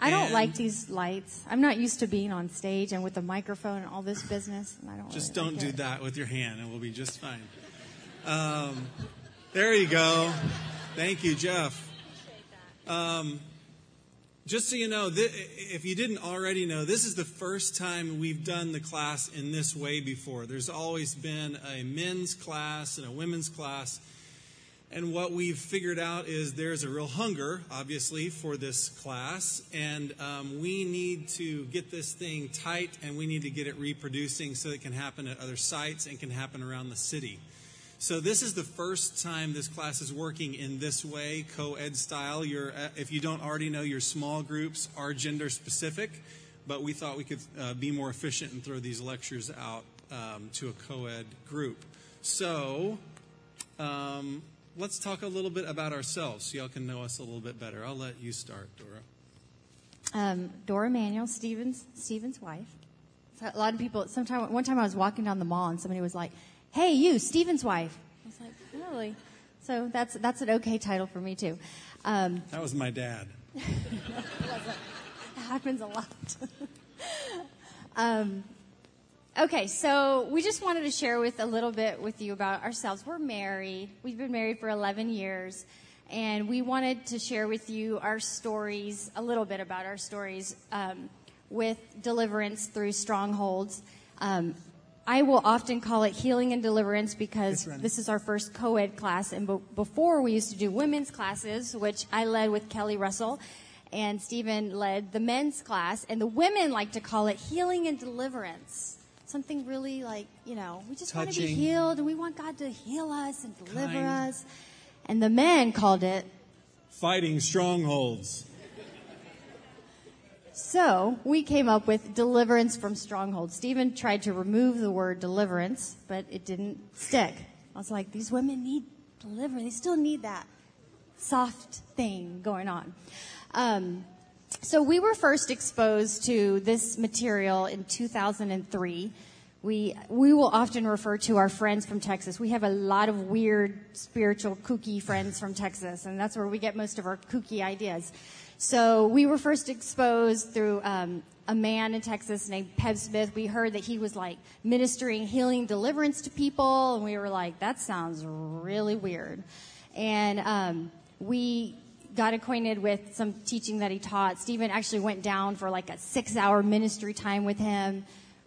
I don't like these lights. I'm not used to being on stage and with a microphone and all this business. And I don't just really don't like do it. that with your hand, and we'll be just fine. There you go. Thank you, Jeff. Just so you know, if you didn't already know, this is the first time we've done the class in this way before. There's always been a men's class and a women's class. And what we've figured out is there's a real hunger, obviously, for this class. And we need to get this thing tight, and we need to get it reproducing so it can happen at other sites and can happen around the city. So this is the first time this class is working in this way, co-ed style. If you don't already know, your small groups are gender specific, but we thought we could be more efficient and throw these lectures out to a co-ed group. So let's talk a little bit about ourselves so y'all can know us a little bit better. I'll let you start, Dora. Dora Manuel, Stephen's wife. So a lot of people, one time I was walking down the mall and somebody was like, "Hey, you, Stephen's wife." I was like, really? So that's an okay title for me, too. That was my dad. It happens a lot. Okay, so we just wanted to share a little bit with you about ourselves. We're married. We've been married for 11 years. And we wanted to share with you our stories, a little bit about our stories with deliverance through strongholds. I will often call it healing and deliverance because this is our first co-ed class. And before we used to do women's classes, which I led with Kelly Russell, and Stephen led the men's class. And the women like to call it healing and deliverance. Something really like, we just want to be healed and we want God to heal us and deliver us. And the men called it fighting strongholds. So we came up with deliverance from strongholds. Stephen tried to remove the word deliverance, but it didn't stick. I was like, these women need deliverance. They still need that soft thing going on. So we were first exposed to this material in 2003. We will often refer to our friends from Texas. We have a lot of weird, spiritual, kooky friends from Texas, and that's where we get most of our kooky ideas. So we were first exposed through a man in Texas named Peb Smith. We heard that he was like ministering healing deliverance to people, and we were like, that sounds really weird. And we got acquainted with some teaching that he taught. Stephen actually went down for like a 6-hour ministry time with him.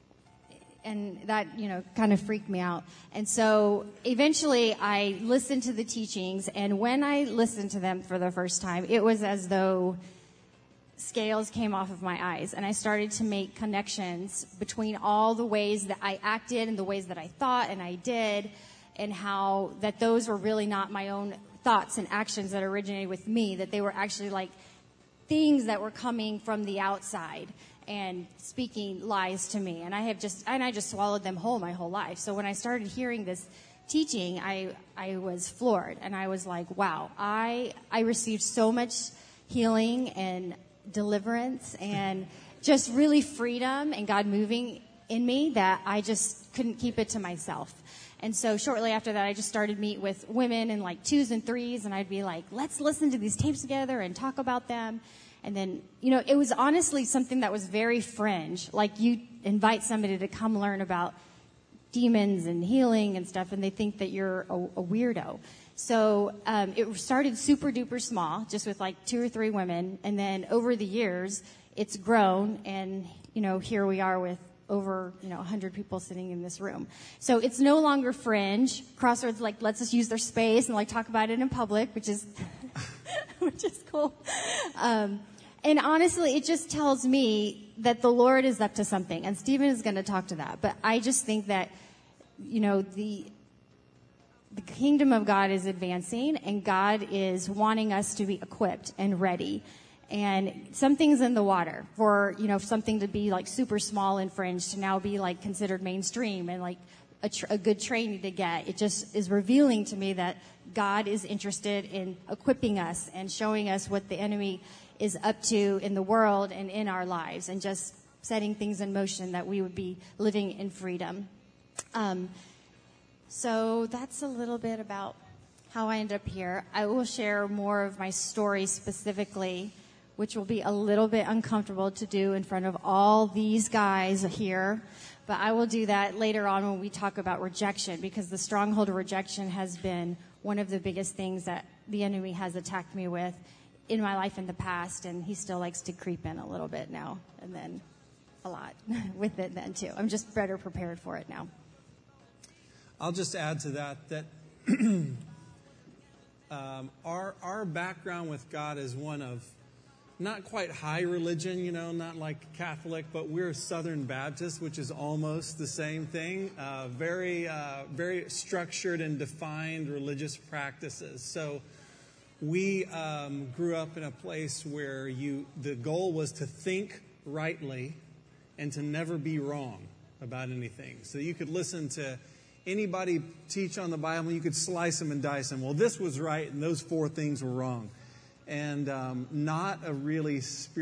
And that, kind of freaked me out. And so eventually I listened to the teachings, and when I listened to them for the first time, it was as though scales came off of my eyes, and I started to make connections between all the ways that I acted and the ways that I thought and I did, and how that those were really not my own thoughts and actions that originated with me, that they were actually like things that were coming from the outside and speaking lies to me. And I just swallowed them whole my whole life. So when I started hearing this teaching, I was floored, and I was like, wow, I received so much healing and deliverance and just really freedom and God moving in me that I just couldn't keep it to myself. And so shortly after that, I just started meet with women in like 2s and 3s, and I'd be like, let's listen to these tapes together and talk about them. And then, it was honestly something that was very fringe. Like you invite somebody to come learn about demons and healing and stuff, and they think that you're a weirdo. So it started super duper small, just with like 2 or 3 women. And then over the years, it's grown, and, here we are with over 100 people sitting in this room. So it's no longer fringe. Crossroads lets us use their space and talk about it in public, which is which is cool. And honestly, it just tells me that the Lord is up to something, and Stephen is going to talk to that. But I just think that the kingdom of God is advancing, and God is wanting us to be equipped and ready. And something's in the water for, something to be like super small and fringe to now be like considered mainstream and like a good training to get. It just is revealing to me that God is interested in equipping us and showing us what the enemy is up to in the world and in our lives, and just setting things in motion that we would be living in freedom. So that's a little bit about how I ended up here. I will share more of my story specifically which will be a little bit uncomfortable to do in front of all these guys here. But I will do that later on when we talk about rejection, because the stronghold of rejection has been one of the biggest things that the enemy has attacked me with in my life in the past, and he still likes to creep in a little bit now and then a lot with it then too. I'm just better prepared for it now. I'll just add to that our background with God is one of not quite high religion, not like Catholic, but we're Southern Baptist, which is almost the same thing. Very structured and defined religious practices. So we grew up in a place where the goal was to think rightly and to never be wrong about anything. So you could listen to anybody teach on the Bible, you could slice them and dice them. Well, this was right and those 4 things were wrong. And not a really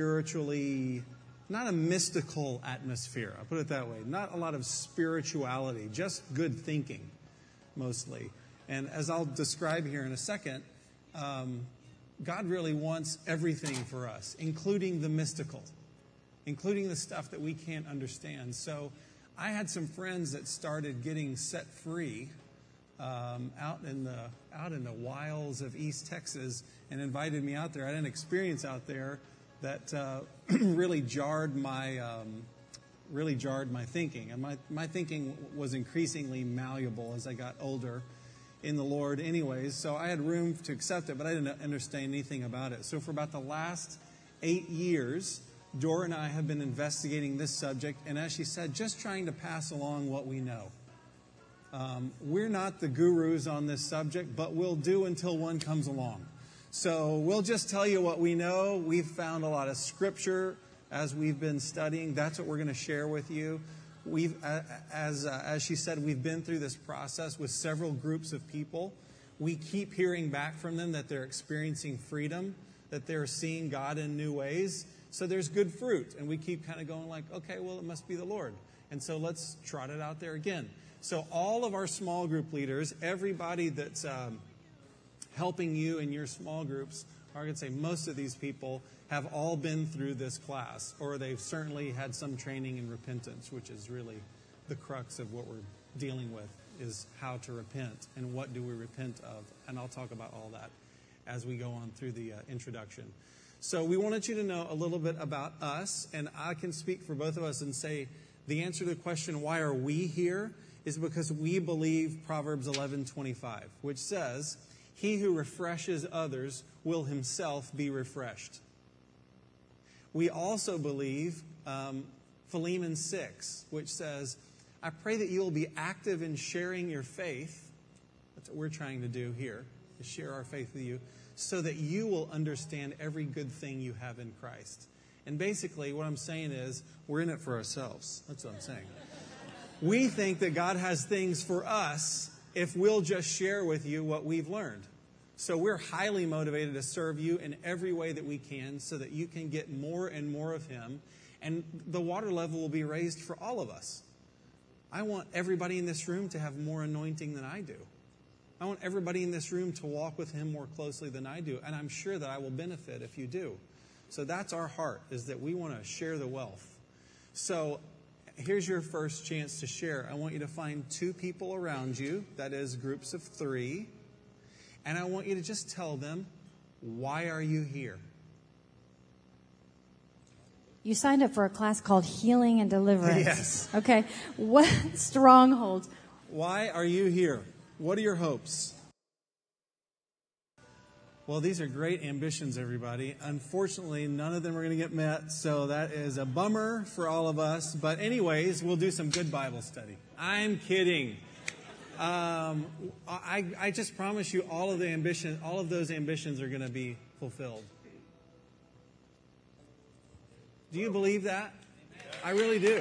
not a mystical atmosphere, I'll put it that way. Not a lot of spirituality, just good thinking, mostly. And as I'll describe here in a second, God really wants everything for us, including the mystical, including the stuff that we can't understand. So I had some friends that started getting set free out in the wilds of East Texas and invited me out there. I had an experience out there that really jarred my thinking. And my thinking was increasingly malleable as I got older in the Lord anyways. So I had room to accept it, but I didn't understand anything about it. So for about the last 8 years, Dora and I have been investigating this subject, and as she said, just trying to pass along what we know. We're not the gurus on this subject, but we'll do until one comes along. So we'll just tell you what we know. We've found a lot of scripture as we've been studying. That's what we're going to share with you. As she said, we've been through this process with several groups of people. We keep hearing back from them that they're experiencing freedom, that they're seeing God in new ways. So there's good fruit. And we keep kind of going like, okay, well, it must be the Lord. And so let's trot it out there again. So all of our small group leaders, everybody that's helping you in your small groups, or I could say most of these people, have all been through this class, or they've certainly had some training in repentance, which is really the crux of what we're dealing with, is how to repent and what do we repent of. And I'll talk about all that as we go on through the introduction. So we wanted you to know a little bit about us, and I can speak for both of us and say the answer to the question, why are we here, is because we believe Proverbs 11:25, which says, he who refreshes others will himself be refreshed. We also believe Philemon 6, which says, I pray that you will be active in sharing your faith. That's what we're trying to do here, is share our faith with you, so that you will understand every good thing you have in Christ. And basically what I'm saying is, we're in it for ourselves. That's what I'm saying. We think that God has things for us if we'll just share with you what we've learned. So we're highly motivated to serve you in every way that we can so that you can get more and more of Him. And the water level will be raised for all of us. I want everybody in this room to have more anointing than I do. I want everybody in this room to walk with Him more closely than I do. And I'm sure that I will benefit if you do. So that's our heart, is that we want to share the wealth. So here's your first chance to share. I want you to find 2 people around you, that is groups of 3. And I want you to just tell them, why are you here? You signed up for a class called Healing and Deliverance. Yes. Okay. What strongholds? Why are you here? What are your hopes? Well, these are great ambitions, everybody. Unfortunately, none of them are going to get met, so that is a bummer for all of us. But anyways, we'll do some good Bible study. I'm kidding. I just promise you all of those ambitions are going to be fulfilled. Do you believe that? I really do.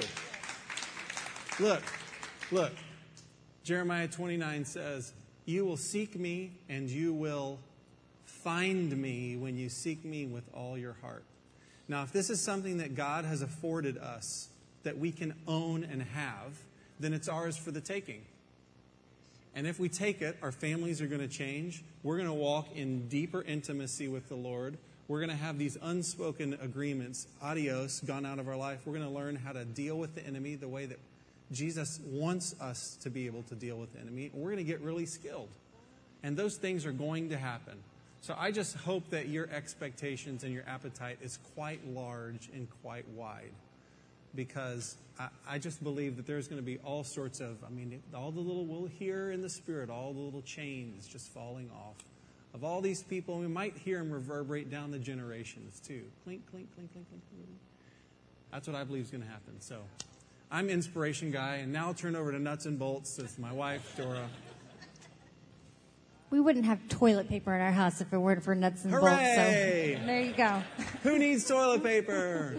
Look. Jeremiah 29 says, you will seek me and you will find me when you seek me with all your heart. Now, if this is something that God has afforded us that we can own and have, then it's ours for the taking. And if we take it, our families are going to change. We're going to walk in deeper intimacy with the Lord. We're going to have these unspoken agreements, adios, gone out of our life. We're going to learn how to deal with the enemy the way that Jesus wants us to be able to deal with the enemy. And we're going to get really skilled. And those things are going to happen. So I just hope that your expectations and your appetite is quite large and quite wide. Because I just believe that there's going to be all sorts of, all the little, we'll hear in the Spirit, all the little chains just falling off of all these people. We might hear them reverberate down the generations too. Clink, clink, clink, clink, clink, clink. That's what I believe is going to happen. So I'm inspiration guy, and now I'll turn over to nuts and bolts to my wife, Dora. We wouldn't have toilet paper in our house if it weren't for nuts and bolts. Hooray! So there you go. Who needs toilet paper?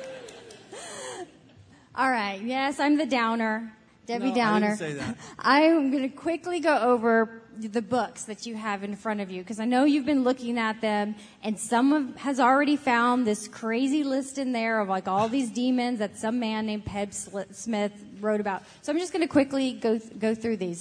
All right. Yes, I'm the downer. Debbie No, Downer. I didn't say that. I'm going to quickly go over the books that you have in front of you, because I know you've been looking at them, and has already found this crazy list in there of like all these demons that some man named Peb Smith wrote about. So I'm just going to quickly go through these.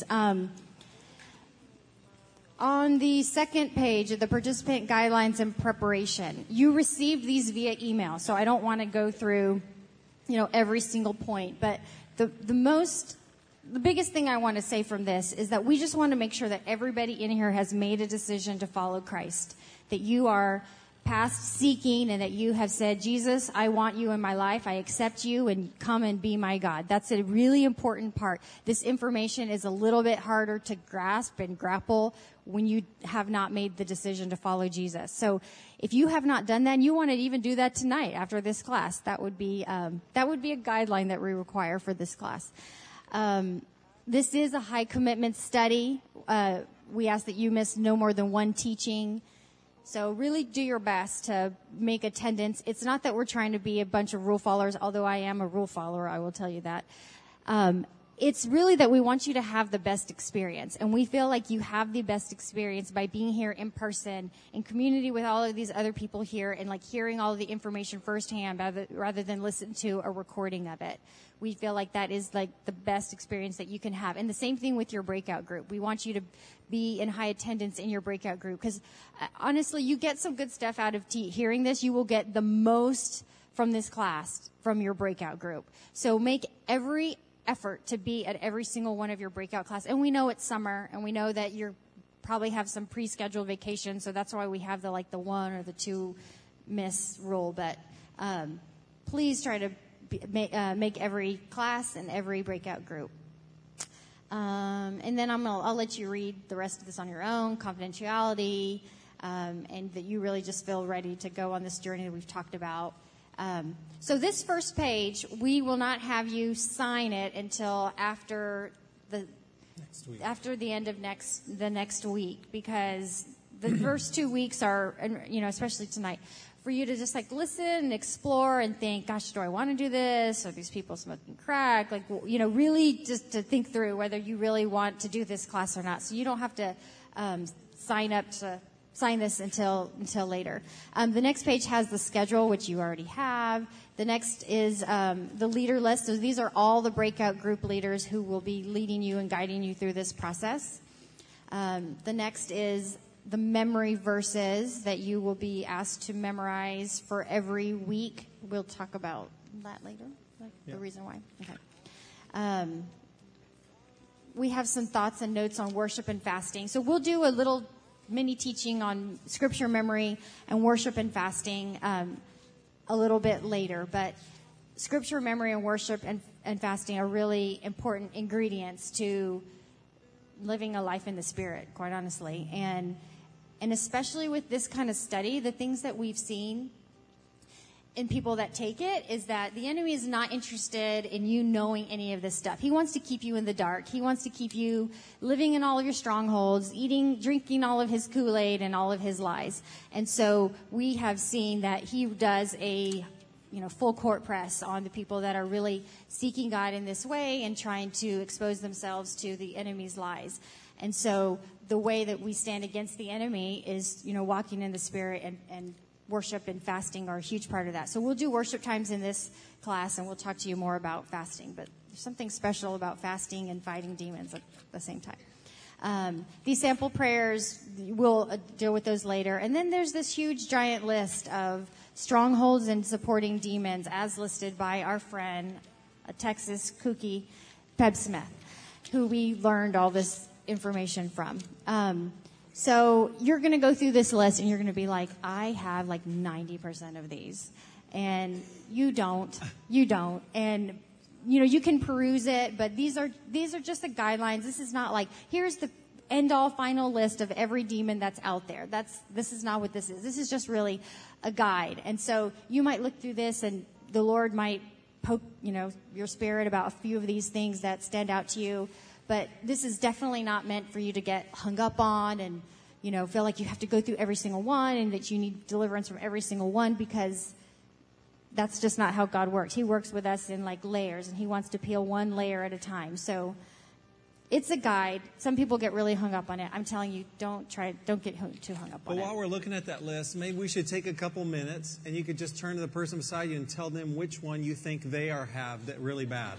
On the second page of the participant guidelines and preparation, you received these via email, so I don't want to go through, every single point, but the biggest thing I want to say from this is that we just want to make sure that everybody in here has made a decision to follow Christ, that you are past seeking and that you have said, Jesus, I want you in my life. I accept you and come and be my God. That's a really important part. This information is a little bit harder to grasp and grapple when you have not made the decision to follow Jesus. So if you have not done that, and you want to even do that tonight after this class, that would be a guideline that we require for this class. This is a high commitment study. We ask that you miss no more than one teaching. So really do your best to make attendance. It's not that we're trying to be a bunch of rule followers, although I am a rule follower, I will tell you that. It's really that we want you to have the best experience. And we feel like you have the best experience by being here in person, in community with all of these other people here, and like hearing all of the information firsthand rather than listen to a recording of it. We feel like that is like the best experience that you can have. And the same thing with your breakout group. We want you to be in high attendance in your breakout group, because honestly, you get some good stuff out of hearing this. You will get the most from this class from your breakout group. So make every effort to be at every single one of your breakout class. And we know it's summer, and we know that you probably have some pre-scheduled vacation, so that's why we have the 1 or the 2 miss rule. But please try to make every class and every breakout group. And then I'll let you read the rest of this on your own, confidentiality, and that you really just feel ready to go on this journey that we've talked about. So this first page, we will not have you sign it until after the end of the next week, because the first 2 weeks are, especially tonight, for you to just listen and explore and think, gosh, do I want to do this? Are these people smoking crack? Really just to think through whether you really want to do this class or not. So you don't have to sign this until later. The next page has the schedule, which you already have. The next is the leader list. So these are all the breakout group leaders who will be leading you and guiding you through this process. The next is the memory verses that you will be asked to memorize for every week. We'll talk about that later, the reason why. Okay. We have some thoughts and notes on worship and fasting. So we'll do a little mini teaching on scripture memory and worship and fasting a little bit later. But scripture memory and worship and fasting are really important ingredients to living a life in the Spirit, quite honestly. And especially with this kind of study, the things that we've seen in people that take it is that the enemy is not interested in you knowing any of this stuff. He wants to keep you in the dark. He wants to keep you living in all of your strongholds, drinking all of his Kool-Aid and all of his lies. And so we have seen that he does a full court press on the people that are really seeking God in this way and trying to expose themselves to the enemy's lies. And so the way that we stand against the enemy is, walking in the Spirit, and worship and fasting are a huge part of that. So we'll do worship times in this class, and we'll talk to you more about fasting. But there's something special about fasting and fighting demons at the same time. These sample prayers, we'll deal with those later. And then there's this huge giant list of strongholds and supporting demons as listed by our friend, Texas Kooky Peb Smith, who we learned all this information from. So you're going to go through this list and you're going to be like, I have like 90% of these. And you don't. And, you can peruse it, but these are just the guidelines. This is not like, here's the end-all final list of every demon that's out there. This is not what this is. This is just really a guide. And so you might look through this and the Lord might poke, your spirit about a few of these things that stand out to you. But this is definitely not meant for you to get hung up on and, feel like you have to go through every single one and that you need deliverance from every single one, because that's just not how God works. He works with us in like layers, and he wants to peel one layer at a time. So it's a guide. Some people get really hung up on it. I'm telling you, don't get too hung up on it. But while we're looking at that list, maybe we should take a couple minutes and you could just turn to the person beside you and tell them which one you think they have that really bad.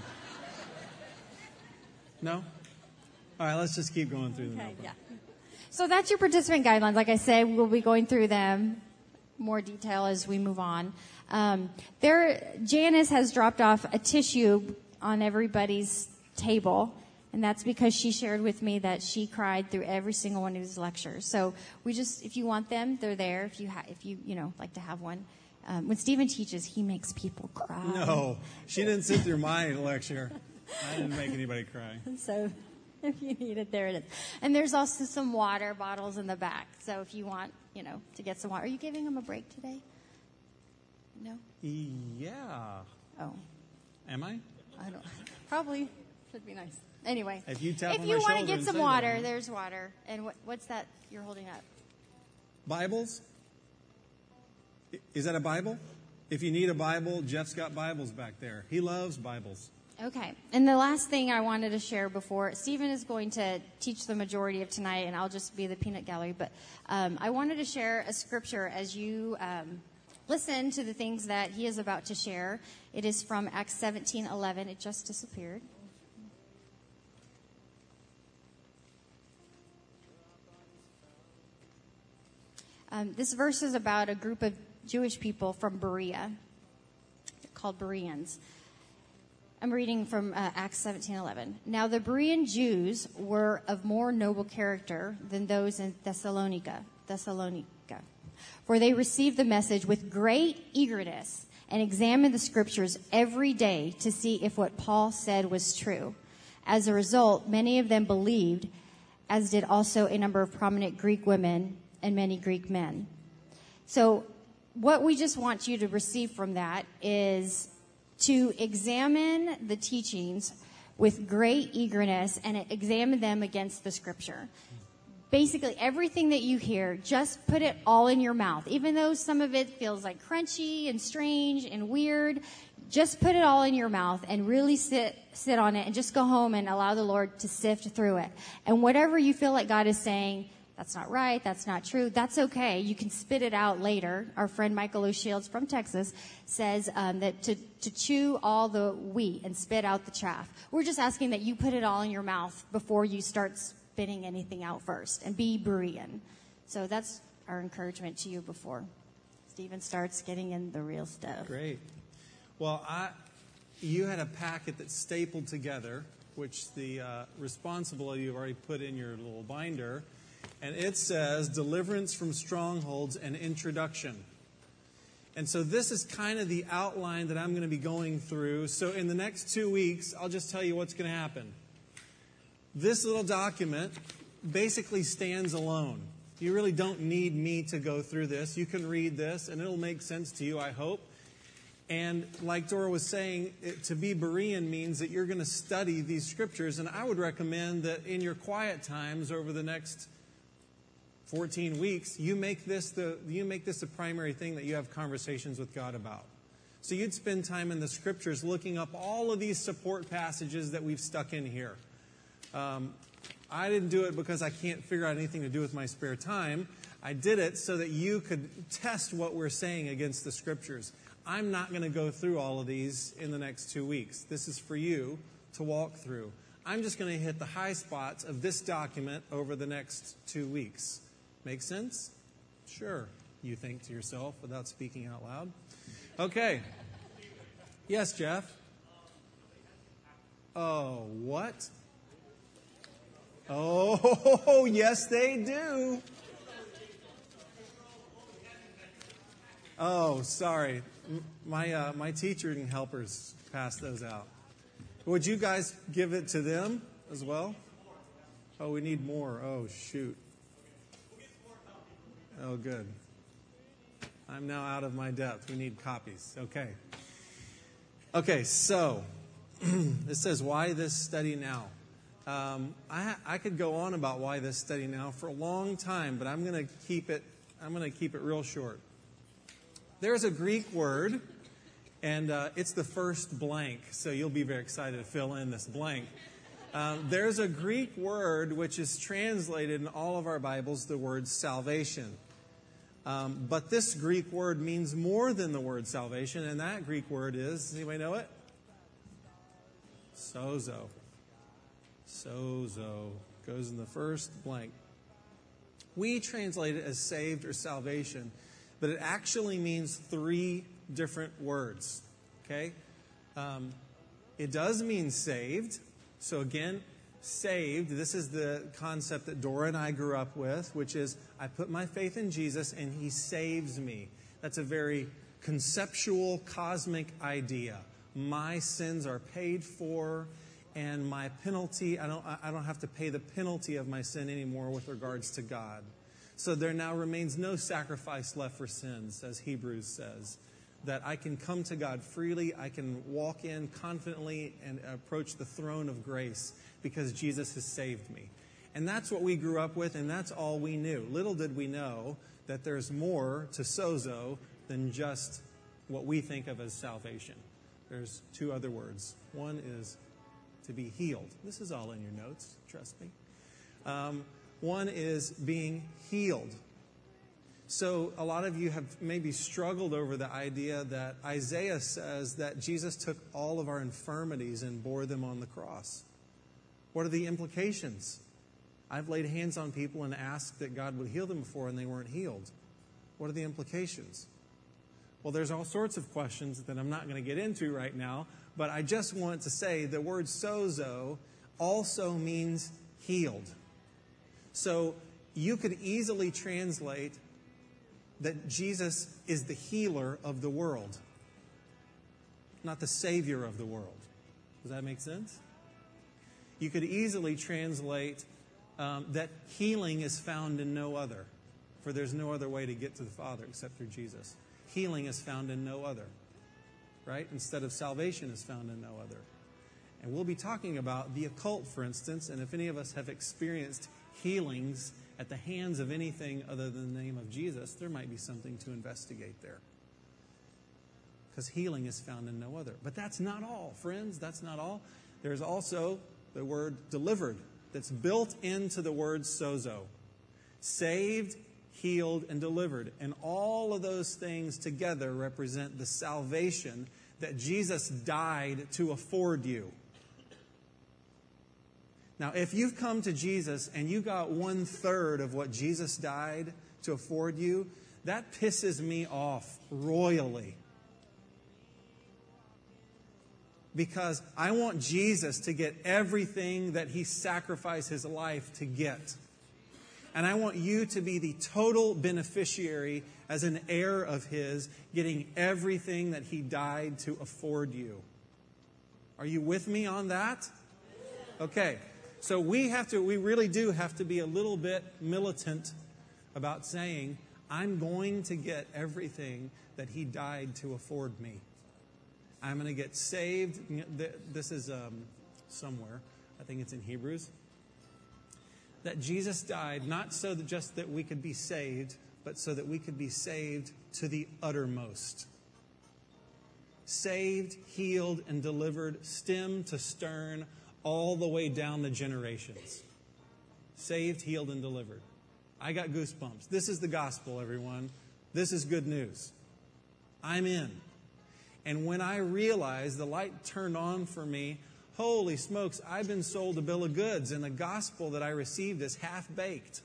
No? All right, let's just keep going through them. Okay, yeah. So that's your participant guidelines. Like I said, we'll be going through them more detail as we move on. Janice has dropped off a tissue on everybody's table, and that's because she shared with me that she cried through every single one of his lectures. So if you want them, they're there. If you like to have one. When Stephen teaches, he makes people cry. No, she didn't sit through my lecture. I didn't make anybody cry. So if you need it, there it is. And there's also some water bottles in the back. So if you want, to get some water. Are you giving him a break today? No? Yeah. Oh. Am I? I don't. Probably. Should be nice. Anyway. If you tap on my want to shoulder get and some say water, that. there's water. And what's that you're holding up? Bibles? Is that a Bible? If you need a Bible, Jeff's got Bibles back there. He loves Bibles. Okay. And the last thing I wanted to share before, Stephen is going to teach the majority of tonight, and I'll just be the peanut gallery. But I wanted to share a scripture as you listen to the things that he is about to share. It is from Acts 17:11. It just disappeared. This verse is about a group of Jewish people from Berea, called Bereans. I'm reading from Acts 17:11. Now the Berean Jews were of more noble character than those in Thessalonica, for they received the message with great eagerness and examined the scriptures every day to see if what Paul said was true. As a result, many of them believed, as did also a number of prominent Greek women and many Greek men. So what we just want you to receive from that is to examine the teachings with great eagerness and examine them against the scripture. Basically, everything that you hear, just put it all in your mouth. Even though some of it feels like crunchy and strange and weird, just put it all in your mouth and really sit on it and just go home and allow the Lord to sift through it. And whatever you feel like God is saying, that's not right, that's not true, that's okay. You can spit it out later. Our friend Michael O'Shields from Texas says that to chew all the wheat and spit out the chaff. We're just asking that you put it all in your mouth before you start spitting anything out first, and be Berean. So that's our encouragement to you before Stephen starts getting in the real stuff. Great. Well, you had a packet that's stapled together, which the responsible of you have already put in your little binder. And it says, Deliverance from Strongholds and Introduction. And so this is kind of the outline that I'm going to be going through. So in the next 2 weeks, I'll just tell you what's going to happen. This little document basically stands alone. You really don't need me to go through this. You can read this, and it'll make sense to you, I hope. And like Dora was saying, to be Berean means that you're going to study these scriptures. And I would recommend that in your quiet times over the next 14 weeks, you make this the primary thing that you have conversations with God about. So you'd spend time in the scriptures looking up all of these support passages that we've stuck in here. I didn't do it because I can't figure out anything to do with my spare time. I did it so that you could test what we're saying against the scriptures. I'm not going to go through all of these in the next 2 weeks. This is for you to walk through. I'm just going to hit the high spots of this document over the next 2 weeks. Make sense? Sure, you think to yourself without speaking out loud. Okay. Yes, Jeff? Oh, what? Oh, yes, they do. Oh, sorry. My teaching helpers passed those out. Would you guys give it to them as well? Oh, we need more. Oh, shoot. Oh, good. I'm now out of my depth. We need copies. Okay. Okay, so it says, why this study now? I could go on about why this study now for a long time, but I'm going to keep it real short. There's a Greek word, and it's the first blank, so you'll be very excited to fill in this blank. There's a Greek word which is translated in all of our Bibles, the word salvation. But this Greek word means more than the word salvation, and that Greek word is, does anybody know it? Sozo. Sozo goes in the first blank. We translate it as saved or salvation, but it actually means 3 different words. Okay? It does mean saved. So again, saved, this is the concept that Dora and I grew up with, which is I put my faith in Jesus and He saves me. That's a very conceptual, cosmic idea. My sins are paid for, and my penalty, I don't have to pay the penalty of my sin anymore with regards to God. So there now remains no sacrifice left for sins, as Hebrews says. That I can come to God freely, I can walk in confidently and approach the throne of grace because Jesus has saved me. And that's what we grew up with, and that's all we knew. Little did we know that there's more to sozo than just what we think of as salvation. There's 2 other words. One is to be healed. This is all in your notes, trust me. One is being healed. So a lot of you have maybe struggled over the idea that Isaiah says that Jesus took all of our infirmities and bore them on the cross. What are the implications? I've laid hands on people and asked that God would heal them before, and they weren't healed. What are the implications? Well, there's all sorts of questions that I'm not going to get into right now, but I just want to say the word sozo also means healed. So you could easily translate that Jesus is the healer of the world, not the Savior of the world. Does that make sense? You could easily translate that healing is found in no other, for there's no other way to get to the Father except through Jesus. Healing is found in no other, right? Instead of salvation is found in no other. And we'll be talking about the occult, for instance, and if any of us have experienced healings at the hands of anything other than the name of Jesus, there might be something to investigate there. Because healing is found in no other. But that's not all, friends. That's not all. There's also the word delivered that's built into the word sozo. Saved, healed, and delivered. And all of those things together represent the salvation that Jesus died to afford you. Now, if you've come to Jesus and you got 1/3 of what Jesus died to afford you, that pisses me off royally. Because I want Jesus to get everything that He sacrificed His life to get. And I want you to be the total beneficiary as an heir of His, getting everything that He died to afford you. Are you with me on that? Okay. So we really do have to be a little bit militant about saying, I'm going to get everything that He died to afford me. I'm going to get saved. This is somewhere. I think it's in Hebrews. That Jesus died not so that just that we could be saved, but so that we could be saved to the uttermost. Saved, healed, and delivered, stem to stern, all the way down the generations. Saved, healed, and delivered. I got goosebumps. This is the gospel, everyone. This is good news. I'm in. And when I realized, the light turned on for me, Holy smokes, I've been sold a bill of goods, and the gospel that I received is half-baked.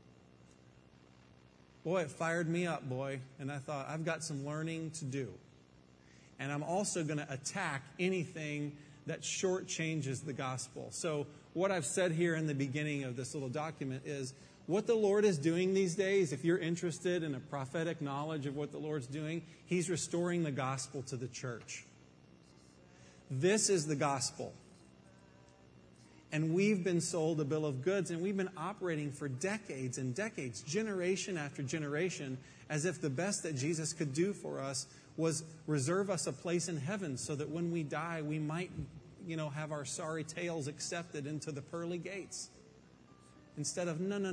Boy, it fired me up, boy. And I thought, I've got some learning to do. And I'm also going to attack anything that shortchanges the gospel. So what I've said here in the beginning of this little document is what the Lord is doing these days. If you're interested in a prophetic knowledge of what the Lord's doing, He's restoring the gospel to the church. This is the gospel. And we've been sold a bill of goods, and we've been operating for decades and decades, generation after generation, as if the best that Jesus could do for us was reserve us a place in heaven so that when we die, we might, have our sorry tales accepted into the pearly gates. Instead of, no.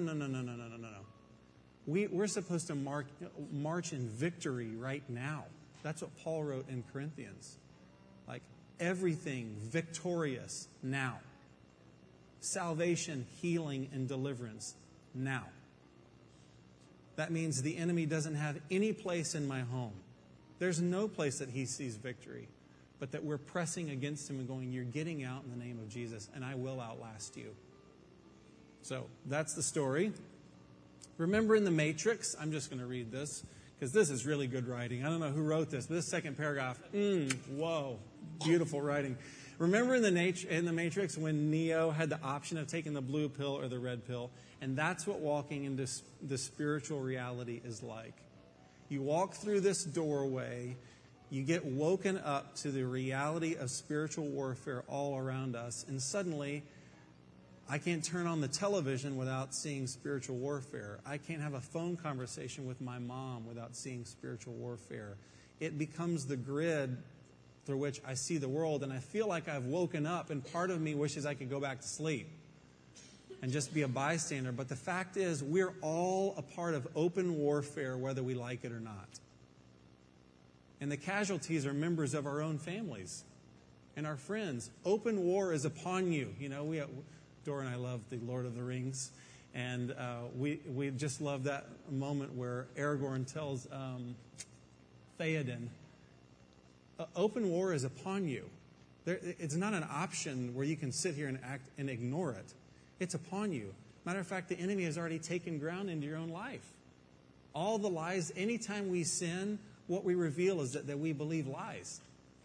We're supposed to march in victory right now. That's what Paul wrote in Corinthians. Like, everything victorious now. Salvation, healing, and deliverance now. That means the enemy doesn't have any place in my home. There's no place that he sees victory, but that we're pressing against him and going, you're getting out in the name of Jesus, and I will outlast you. So that's the story. Remember in The Matrix, I'm just going to read this, because this is really good writing. I don't know who wrote this, but this second paragraph, whoa, beautiful writing. Remember in the Matrix when Neo had the option of taking the blue pill or the red pill? And that's what walking into the spiritual reality is like. You walk through this doorway, you get woken up to the reality of spiritual warfare all around us, and suddenly I can't turn on the television without seeing spiritual warfare. I can't have a phone conversation with my mom without seeing spiritual warfare. It becomes the grid through which I see the world, and I feel like I've woken up, and part of me wishes I could go back to sleep and just be a bystander. But the fact is, we're all a part of open warfare, whether we like it or not. And the casualties are members of our own families and our friends. Open war is upon you. Dora and I love the Lord of the Rings, and we just love that moment where Aragorn tells Theoden, open war is upon you. It's not an option where you can sit here and act and ignore it. It's upon you. Matter of fact, the enemy has already taken ground into your own life. All the lies, anytime we sin, what we reveal is that we believe lies.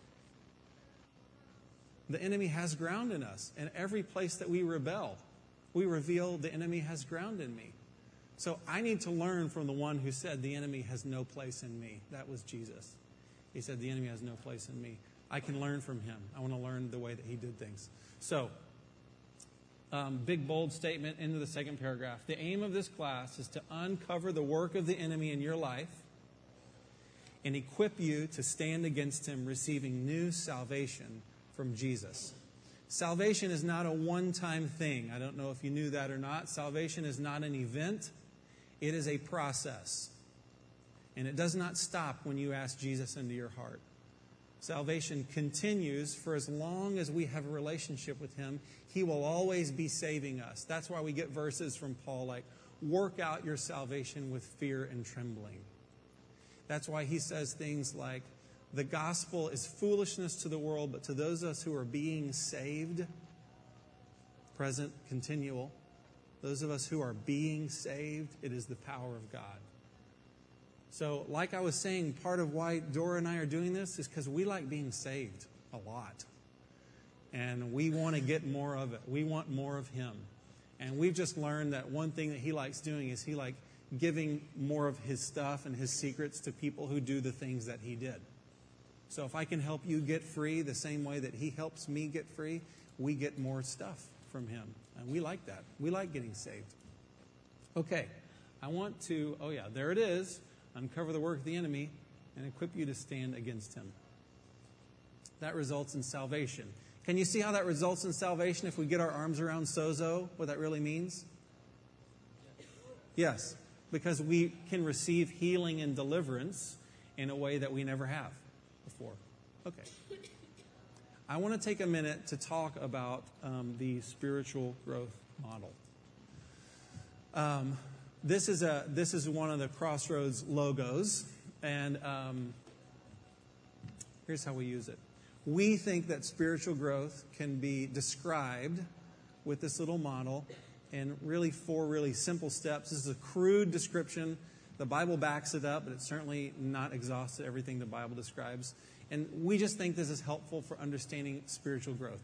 The enemy has ground in us. And every place that we rebel, we reveal the enemy has ground in me. So I need to learn from the one who said the enemy has no place in me. That was Jesus. He said the enemy has no place in me. I can learn from him. I want to learn the way that he did things. So, big bold statement into the second paragraph. The aim of this class is to uncover the work of the enemy in your life and equip you to stand against him, receiving new salvation from Jesus. Salvation is not a one-time thing. I don't know if you knew that or not. Salvation is not an event. It is a process. And it does not stop when you ask Jesus into your heart. Salvation continues for as long as we have a relationship with him. He will always be saving us. That's why we get verses from Paul like, work out your salvation with fear and trembling. That's why he says things like, the gospel is foolishness to the world, but to those of us who are being saved, present, continual, those of us who are being saved, it is the power of God. So, like I was saying, part of why Dora and I are doing this is because we like being saved a lot. And we want to get more of it. We want more of him. And we've just learned that one thing that he likes doing is he likes giving more of his stuff and his secrets to people who do the things that he did. So if I can help you get free the same way that he helps me get free, we get more stuff from him. And we like that. We like getting saved. Okay, I want to, there it is. Uncover the work of the enemy and equip you to stand against him. That results in salvation. Can you see how that results in salvation if we get our arms around sozo, what that really means? Yes, because we can receive healing and deliverance in a way that we never have before. Okay. I want to take a minute to talk about the spiritual growth model. This is one of the Crossroads logos, and here's how we use it. We think that spiritual growth can be described with this little model in really 4 really simple steps. This is a crude description. The Bible backs it up, but it's certainly not exhaustive, everything the Bible describes. And we just think this is helpful for understanding spiritual growth.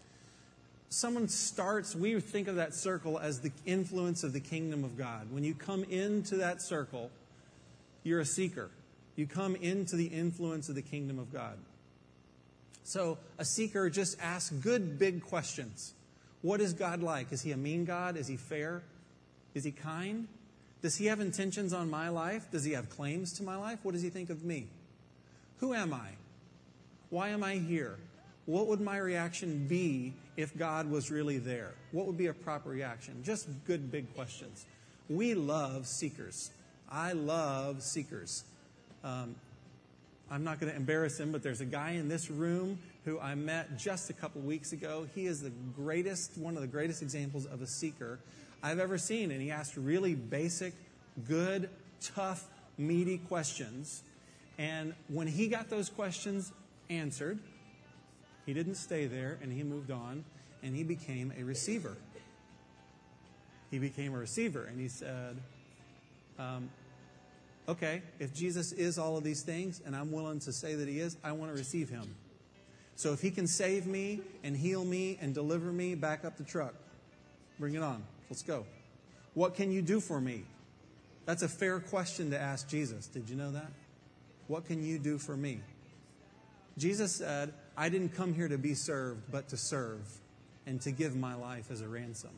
We think of that circle as the influence of the kingdom of God. When you come into that circle, you're a seeker. You come into the influence of the kingdom of God. So a seeker just asks good, big questions. What is God like? Is he a mean God? Is he fair? Is he kind? Does he have intentions on my life? Does he have claims to my life? What does he think of me? Who am I? Why am I here? What would my reaction be if God was really there? What would be a proper reaction? Just good, big questions. We love seekers. I love seekers. I'm not going to embarrass him, but there's a guy in this room who I met just a couple weeks ago. He is one of the greatest examples of a seeker I've ever seen. And he asked really basic, good, tough, meaty questions. And when he got those questions answered, he didn't stay there, and he moved on, and he became a receiver. He became a receiver, and he said, okay, if Jesus is all of these things, and I'm willing to say that he is, I want to receive him. So if he can save me and heal me and deliver me, back up the truck. Bring it on. Let's go. What can you do for me? That's a fair question to ask Jesus. Did you know that? What can you do for me? Jesus said, I didn't come here to be served, but to serve and to give my life as a ransom.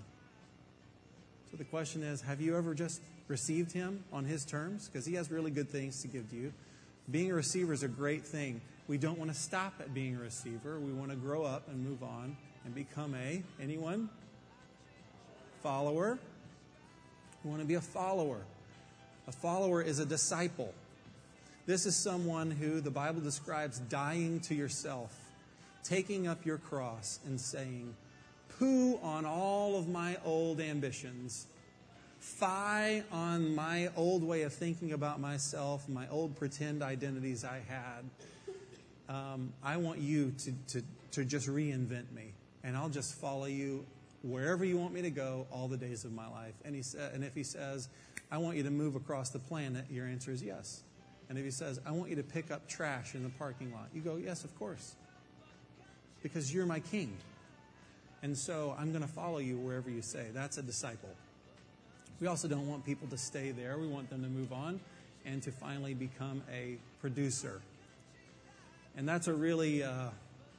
So the question is, have you ever just received him on his terms? Because he has really good things to give to you. Being a receiver is a great thing. We don't want to stop at being a receiver. We want to grow up and move on and become anyone? Follower. We want to be a follower. A follower is a disciple. This is someone who the Bible describes dying to yourself, taking up your cross and saying, poo on all of my old ambitions, fie on my old way of thinking about myself, my old pretend identities I had. I want you to just reinvent me, and I'll just follow you wherever you want me to go all the days of my life. And if he says, I want you to move across the planet, your answer is yes. And if he says, I want you to pick up trash in the parking lot, you go, yes, of course. Because you're my king. And so I'm going to follow you wherever you say. That's a disciple. We also don't want people to stay there. We want them to move on and to finally become a producer. And that's a really, a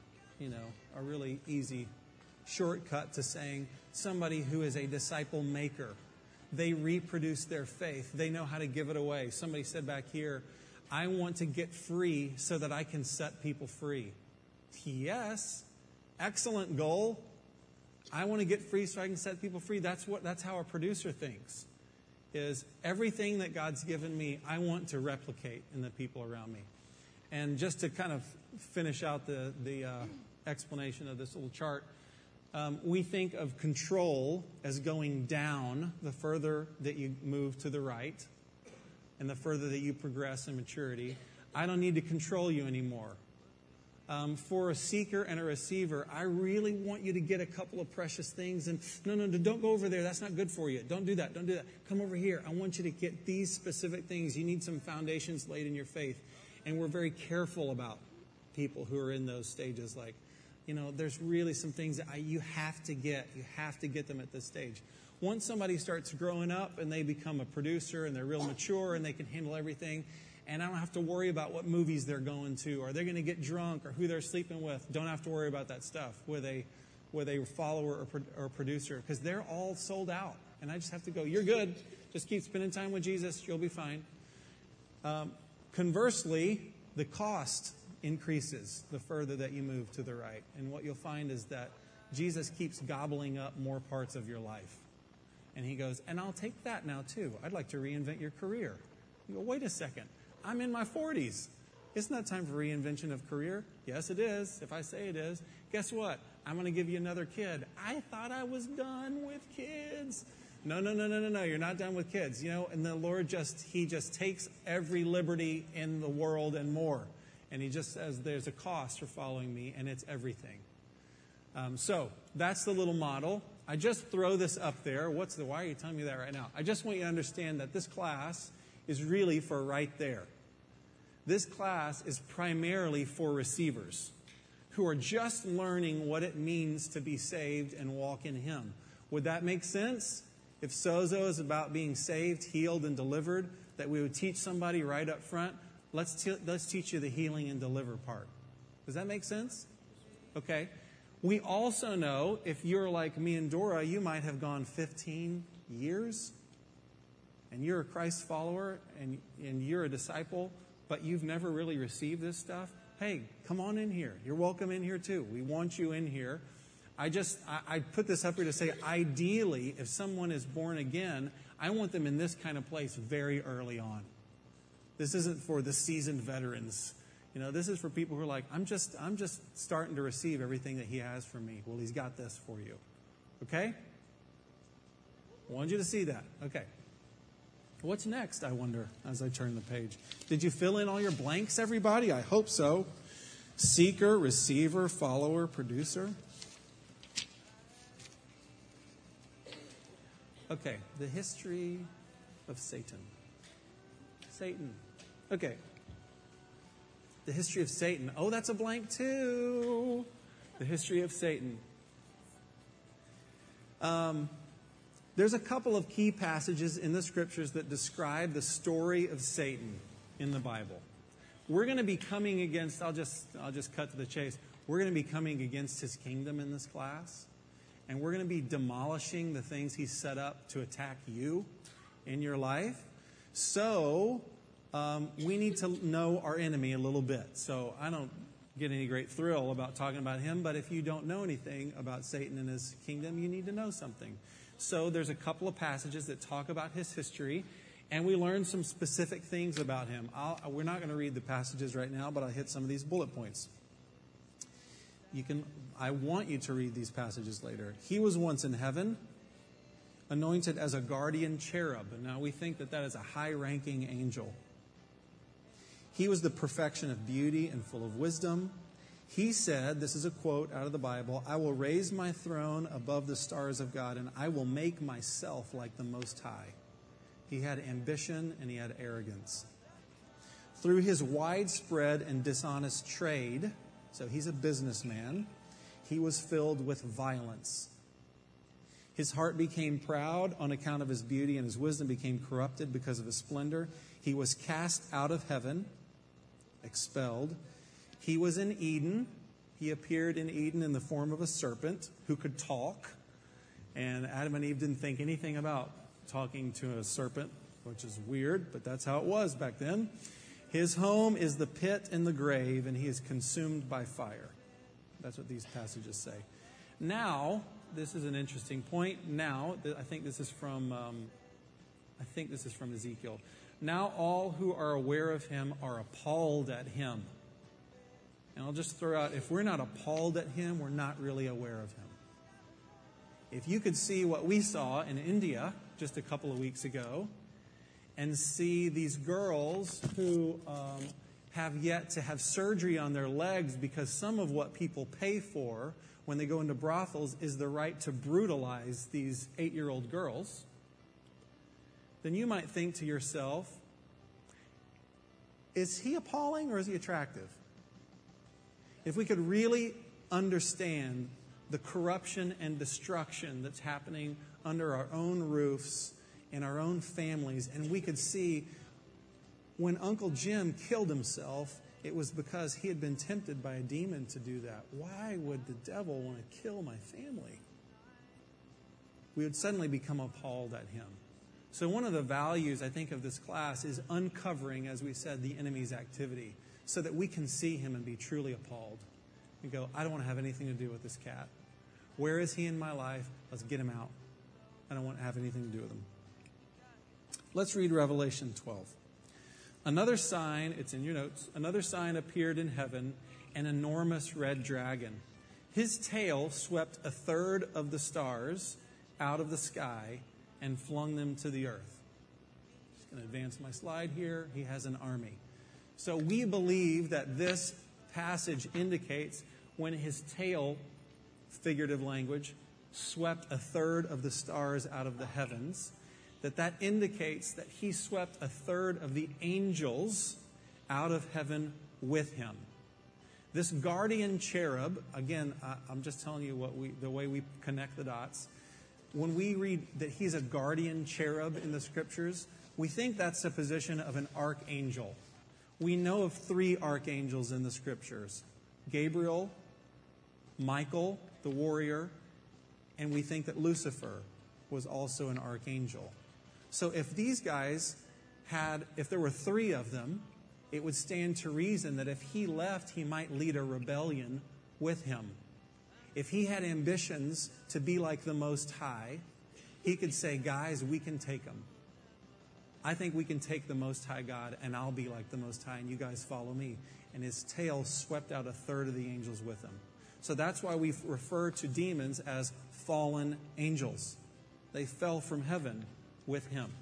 really easy shortcut to saying somebody who is a disciple maker. They reproduce their faith. They know how to give it away. Somebody said back here, I want to get free so that I can set people free. Yes, excellent goal. I want to get free so I can set people free. That's how a producer thinks. Is everything that God's given me, I want to replicate in the people around me. And just to kind of finish out the explanation of this little chart, we think of control as going down the further that you move to the right and the further that you progress in maturity. I don't need to control you anymore. For a seeker and a receiver, I really want you to get a couple of precious things. And no, don't go over there. That's not good for you. Don't do that. Don't do that. Come over here. I want you to get these specific things. You need some foundations laid in your faith. And we're very careful about people who are in those stages. Like, there's really some things that you have to get. You have to get them at this stage. Once somebody starts growing up and they become a producer and they're real mature and they can handle everything, and I don't have to worry about what movies they're going to, or they're going to get drunk, or who they're sleeping with. Don't have to worry about that stuff with a follower or producer, because they're all sold out. And I just have to go, you're good. Just keep spending time with Jesus. You'll be fine. Conversely, the cost increases the further that you move to the right. And what you'll find is that Jesus keeps gobbling up more parts of your life. And he goes, and I'll take that now too. I'd like to reinvent your career. You go, wait a second. I'm in my 40s. Isn't that time for reinvention of career? Yes, it is. If I say it is. Guess what? I'm going to give you another kid. I thought I was done with kids. No. You're not done with kids. And the Lord he just takes every liberty in the world and more. And he just says there's a cost for following me, and it's everything. So that's the little model. I just throw this up there. Why are you telling me that right now? I just want you to understand that this class is really for right there. This class is primarily for receivers who are just learning what it means to be saved and walk in Him. Would that make sense? If sozo is about being saved, healed, and delivered, that we would teach somebody right up front, let's teach you the healing and deliver part. Does that make sense? Okay. We also know, if you're like me and Dora, you might have gone 15 years, and you're a Christ follower, and you're a disciple, but you've never really received this stuff. Hey, come on in here. You're welcome in here too. We want you in here. I put this up here to say, ideally, if someone is born again, I want them in this kind of place very early on. This isn't for the seasoned veterans. This is for people who are like, I'm just starting to receive everything that He has for me. Well, He's got this for you. Okay? I want you to see that. Okay. What's next, I wonder, as I turn the page? Did you fill in all your blanks, everybody? I hope so. Seeker, receiver, follower, producer. Okay, the history of Satan. Satan. Okay. The history of Satan. Oh, that's a blank too. The history of Satan. There's a couple of key passages in the Scriptures that describe the story of Satan in the Bible. We're going to be coming against, I'll just cut to the chase. We're going to be coming against his kingdom in this class. And we're going to be demolishing the things he's set up to attack you in your life. So we need to know our enemy a little bit. So I don't get any great thrill about talking about him, but if you don't know anything about Satan and his kingdom, you need to know something. So there's a couple of passages that talk about his history, and we learn some specific things about him. We're not going to read the passages right now, but I'll hit some of these bullet points. I want you to read these passages later. He was once in heaven, anointed as a guardian cherub. Now we think that is a high-ranking angel. He was the perfection of beauty and full of wisdom. He said, this is a quote out of the Bible, "I will raise my throne above the stars of God, and I will make myself like the Most High." He had ambition and he had arrogance. Through his widespread and dishonest trade, so he's a businessman, he was filled with violence. His heart became proud on account of his beauty, and his wisdom became corrupted because of his splendor. He was cast out of heaven, expelled. He was in Eden. He appeared in Eden in the form of a serpent who could talk. And Adam and Eve didn't think anything about talking to a serpent, which is weird, but that's how it was back then. His home is the pit and the grave, and he is consumed by fire. That's what these passages say. Now, this is an interesting point. Now, I think this is from Ezekiel. Now all who are aware of him are appalled at him. And I'll just throw out, if we're not appalled at him, we're not really aware of him. If you could see what we saw in India just a couple of weeks ago, and see these girls who have yet to have surgery on their legs because some of what people pay for when they go into brothels is the right to brutalize these 8-year-old girls, then you might think to yourself, is he appalling or is he attractive? If we could really understand the corruption and destruction that's happening under our own roofs, in our own families, and we could see when Uncle Jim killed himself, it was because he had been tempted by a demon to do that. Why would the devil want to kill my family? We would suddenly become appalled at him. So one of the values, I think, of this class is uncovering, as we said, the enemy's activity so that we can see him and be truly appalled. And go, I don't want to have anything to do with this cat. Where is he in my life? Let's get him out. I don't want to have anything to do with him. Let's read Revelation 12. Another sign, it's in your notes, another sign appeared in heaven, an enormous red dragon. His tail swept 1/3 of the stars out of the sky and flung them to the earth. Just going to advance my slide here. He has an army. So we believe that this passage indicates when his tail, figurative language, swept a third of the stars out of the heavens, that indicates that he swept a third of the angels out of heaven with him. This guardian cherub, again, I'm just telling you the way we connect the dots. When we read that he's a guardian cherub in the Scriptures, we think that's the position of an archangel. We know of 3 archangels in the Scriptures: Gabriel, Michael, the warrior, and we think that Lucifer was also an archangel. So if these guys if there were 3 of them, it would stand to reason that if he left, he might lead a rebellion with him. If he had ambitions to be like the Most High, he could say, guys, we can take him. I think we can take the Most High God, and I'll be like the Most High, and you guys follow me. And his tail swept out a third of the angels with him. So that's why we refer to demons as fallen angels. They fell from heaven with him.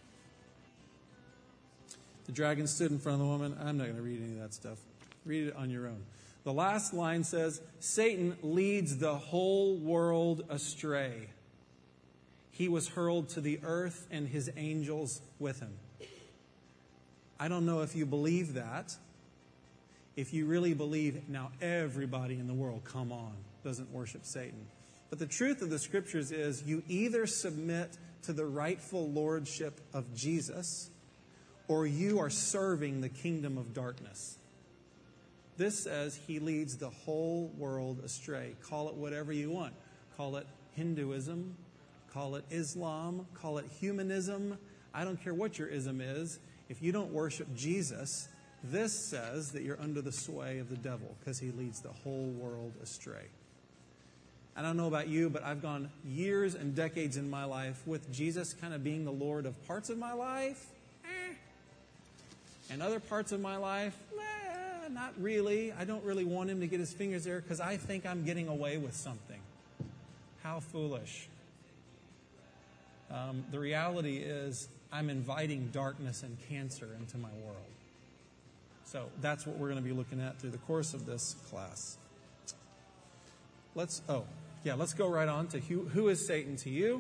The dragon stood in front of the woman. I'm not going to read any of that stuff. Read it on your own. The last line says, Satan leads the whole world astray. He was hurled to the earth and his angels with him. I don't know if you believe that. If you really believe, now everybody in the world, come on, doesn't worship Satan. But the truth of the Scriptures is you either submit to the rightful lordship of Jesus, or you are serving the kingdom of darkness. This says he leads the whole world astray. Call it whatever you want. Call it Hinduism. Call it Islam. Call it humanism. I don't care what your ism is. If you don't worship Jesus, this says that you're under the sway of the devil because he leads the whole world astray. I don't know about you, but I've gone years and decades in my life with Jesus kind of being the Lord of parts of my life. And other parts of my life, not really. I don't really want him to get his fingers there because I think I'm getting away with something. How foolish. The reality is I'm inviting darkness and cancer into my world. So that's what we're going to be looking at through the course of this class. Let's go right on to who is Satan to you?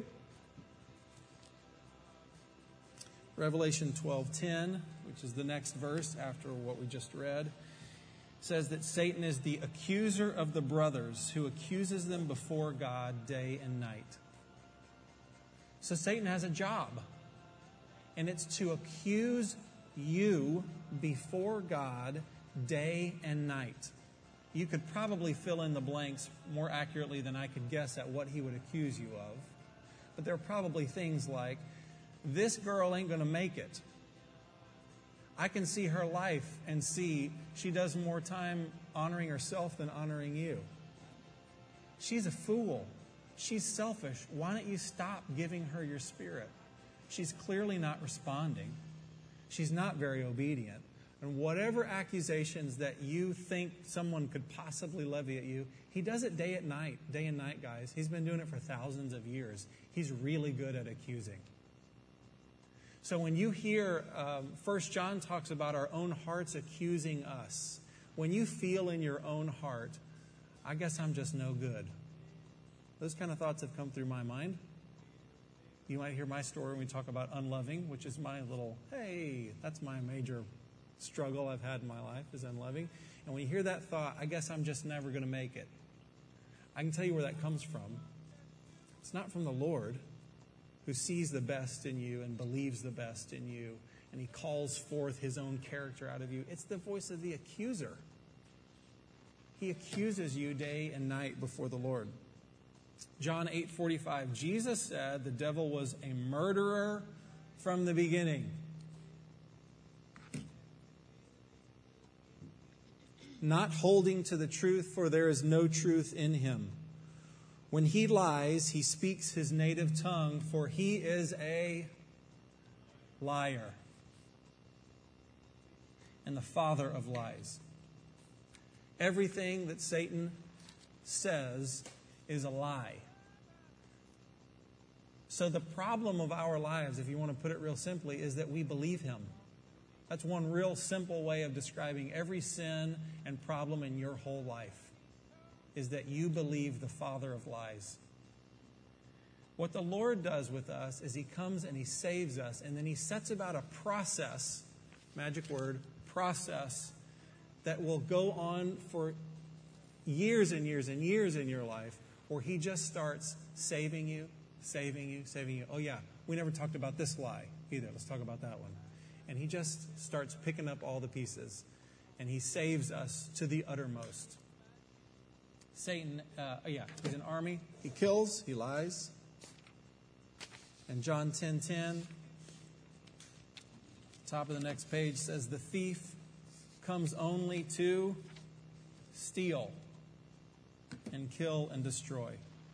Revelation 12:10, which is the next verse after what we just read, says that Satan is the accuser of the brothers who accuses them before God day and night. So Satan has a job, and it's to accuse you before God day and night. You could probably fill in the blanks more accurately than I could guess at what he would accuse you of. But there are probably things like, this girl ain't going to make it. I can see her life and see she does more time honoring herself than honoring you. She's a fool. She's selfish. Why don't you stop giving her your spirit? She's clearly not responding. She's not very obedient. And whatever accusations that you think someone could possibly levy at you, he does it day and night, guys. He's been doing it for thousands of years. He's really good at accusing. So when you hear 1 John talks about our own hearts accusing us, when you feel in your own heart, I guess I'm just no good. Those kind of thoughts have come through my mind. You might hear my story when we talk about unloving, which is my little, hey, that's my major struggle I've had in my life, is unloving. And when you hear that thought, I guess I'm just never going to make it. I can tell you where that comes from. It's not from the Lord, who sees the best in you and believes the best in you, and he calls forth his own character out of you. It's the voice of the accuser. He accuses you day and night before the Lord. John 8:45, Jesus said the devil was a murderer from the beginning. Not holding to the truth, for there is no truth in him. When he lies, he speaks his native tongue, for he is a liar and the father of lies. Everything that Satan says is a lie. So the problem of our lives, if you want to put it real simply, is that we believe him. That's one real simple way of describing every sin and problem in your whole life, is that you believe the father of lies. What the Lord does with us is He comes and He saves us, and then He sets about a process, magic word, process, that will go on for years and years and years in your life, where He just starts saving you, saving you, saving you. Oh yeah, we never talked about this lie either. Let's talk about that one. And He just starts picking up all the pieces, and He saves us to the uttermost. Satan, he's an army. He kills, he lies. And John 10:10, top of the next page, says, the thief comes only to steal and kill and destroy.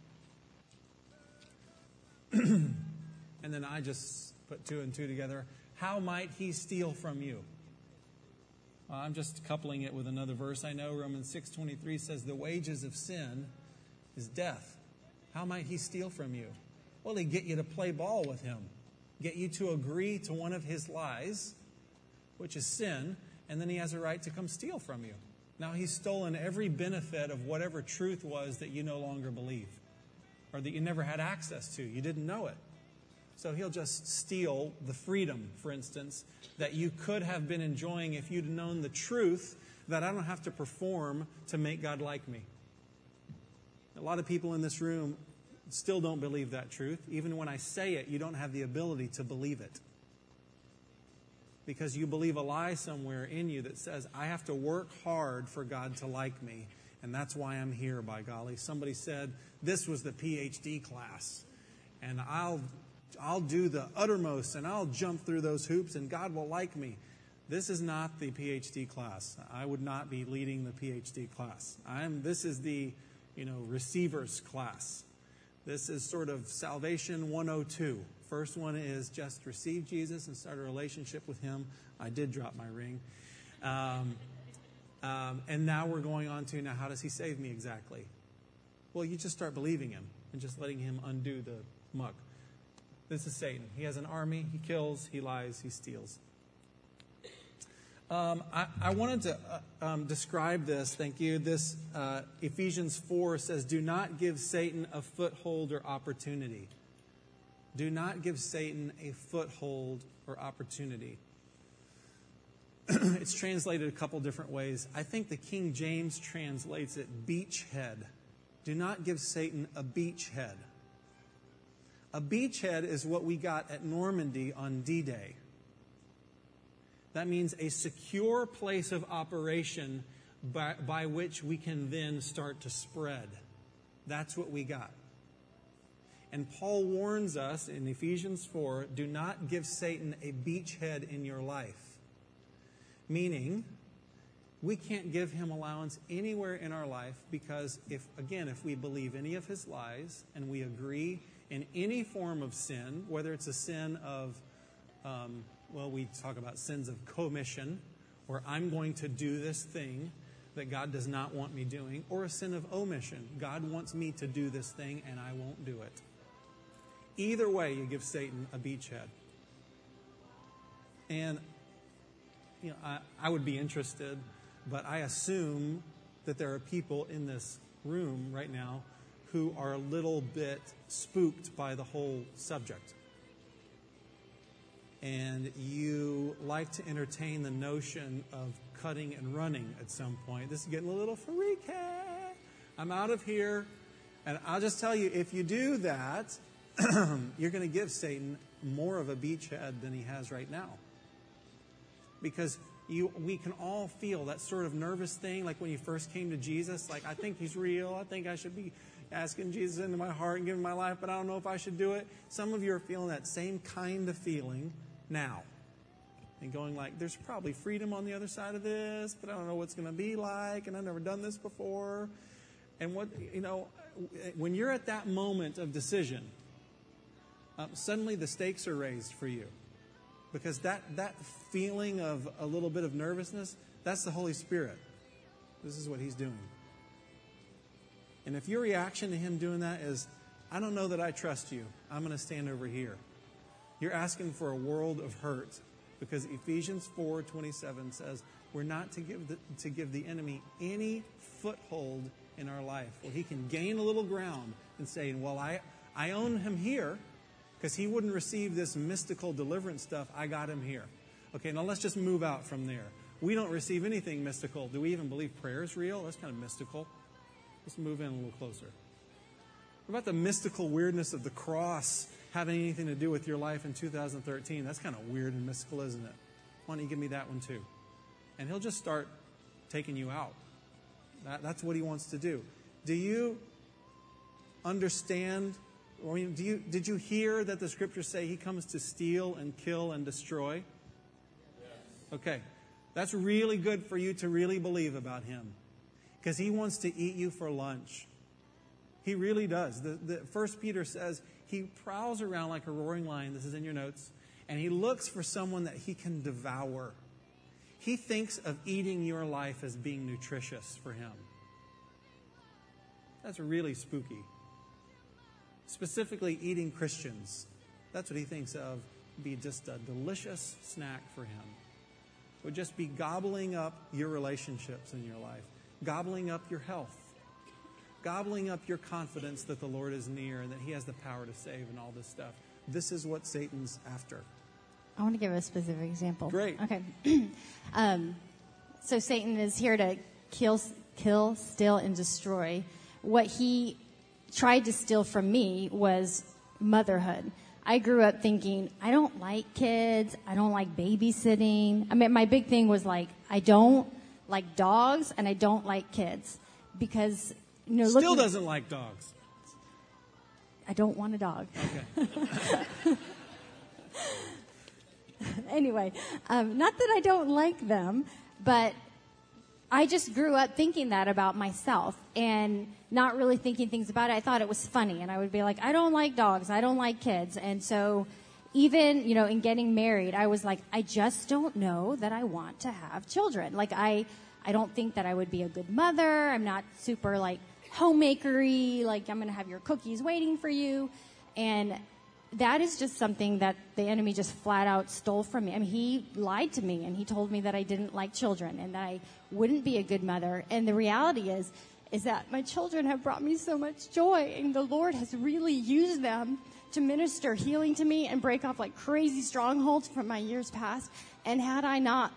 And then I just put two and two together. How might he steal from you? I'm just coupling it with another verse I know. Romans 6:23 says, the wages of sin is death. How might he steal from you? Well, he'd get you to play ball with him, get you to agree to one of his lies, which is sin, and then he has a right to come steal from you. Now he's stolen every benefit of whatever truth was that you no longer believe, or that you never had access to. You didn't know it. So he'll just steal the freedom, for instance, that you could have been enjoying if you'd known the truth that I don't have to perform to make God like me. A lot of people in this room still don't believe that truth. Even when I say it, you don't have the ability to believe it. Because you believe a lie somewhere in you that says, I have to work hard for God to like me, and that's why I'm here, by golly. Somebody said, this was the PhD class, and I'll do the uttermost, and I'll jump through those hoops, and God will like me. This is not the PhD class. I would not be leading the PhD class. This is the, receiver's class. This is sort of Salvation 102. First one is just receive Jesus and start a relationship with Him. I did drop my ring. And now we're going on to, now how does He save me exactly? Well, you just start believing Him and just letting Him undo the muck. This is Satan. He has an army. He kills, he lies, he steals. I wanted to describe this, thank you. This Ephesians 4 says, do not give Satan a foothold or opportunity. Do not give Satan a foothold or opportunity. It's translated a couple different ways. I think the King James translates it beachhead. Do not give Satan a beachhead. A beachhead is what we got at Normandy on D-Day. That means a secure place of operation by which we can then start to spread. That's what we got. And Paul warns us in Ephesians 4, do not give Satan a beachhead in your life. Meaning, we can't give him allowance anywhere in our life because if we believe any of his lies and we agree in any form of sin, whether it's a sin of, we talk about sins of commission, or I'm going to do this thing that God does not want me doing, or a sin of omission. God wants me to do this thing and I won't do it. Either way, you give Satan a beachhead. And, I would be interested, but I assume that there are people in this room right now who are a little bit spooked by the whole subject. And you like to entertain the notion of cutting and running at some point. This is getting a little freaky. I'm out of here. And I'll just tell you, if you do that, you're going to give Satan more of a beachhead than he has right now. Because we can all feel that sort of nervous thing, like when you first came to Jesus, like, I think He's real. I think I should be asking Jesus into my heart and giving my life, but I don't know if I should do it. Some of you are feeling that same kind of feeling now. And going like, there's probably freedom on the other side of this, but I don't know what's going to be like, and I've never done this before. And when you're at that moment of decision, suddenly the stakes are raised for you. Because that feeling of a little bit of nervousness, that's the Holy Spirit. This is what He's doing. And if your reaction to Him doing that is, I don't know that I trust you, I'm going to stand over here. You're asking for a world of hurt Because Ephesians 4:27 says we're not to give the enemy any foothold in our life where he can gain a little ground and say, well, I own him here because he wouldn't receive this mystical deliverance stuff. I got him here. Okay, now let's just move out from there. We don't receive anything mystical. Do we even believe prayer is real? That's kind of mystical. Let's move in a little closer. What about the mystical weirdness of the cross having anything to do with your life in 2013? That's kind of weird and mystical, isn't it? Why don't you give me that one too? And he'll just start taking you out. That's what he wants to do. Do you understand, or did you hear that the scriptures say he comes to steal and kill and destroy? Yes. Okay. That's really good for you to really believe about him. Because he wants to eat you for lunch. He really does. The 1 Peter says he prowls around like a roaring lion. This is in your notes. And he looks for someone that he can devour. He thinks of eating your life as being nutritious for him. That's really spooky. Specifically, eating Christians. That's what he thinks of. Be just a delicious snack for him. It would just be gobbling up your relationships in your life. Gobbling up your health. Gobbling up your confidence that the Lord is near and that he has the power to save and all this stuff. This is what Satan's after. I want to give a specific example. Great. Okay. So Satan is here to kill, steal, and destroy. What he tried to steal from me was motherhood. I grew up thinking, I don't like kids. I don't like babysitting. I mean, my big thing was like, I don't like dogs and I don't like kids. Because, Still doesn't like dogs. I don't want a dog. Okay. Anyway, not that I don't like them, but I just grew up thinking that about myself and not really thinking things about it. I thought it was funny, and I would be like, I don't like dogs, I don't like kids. And so even, in getting married, I was like, I just don't know that I want to have children. Like, I don't think that I would be a good mother. I'm not super, homemakery, I'm going to have your cookies waiting for you. And that is just something that the enemy just flat out stole from me. I mean, he lied to me, and he told me that I didn't like children and that I wouldn't be a good mother. And the reality is that my children have brought me so much joy, and the Lord has really used them to minister healing to me and break off crazy strongholds from my years past. And had I not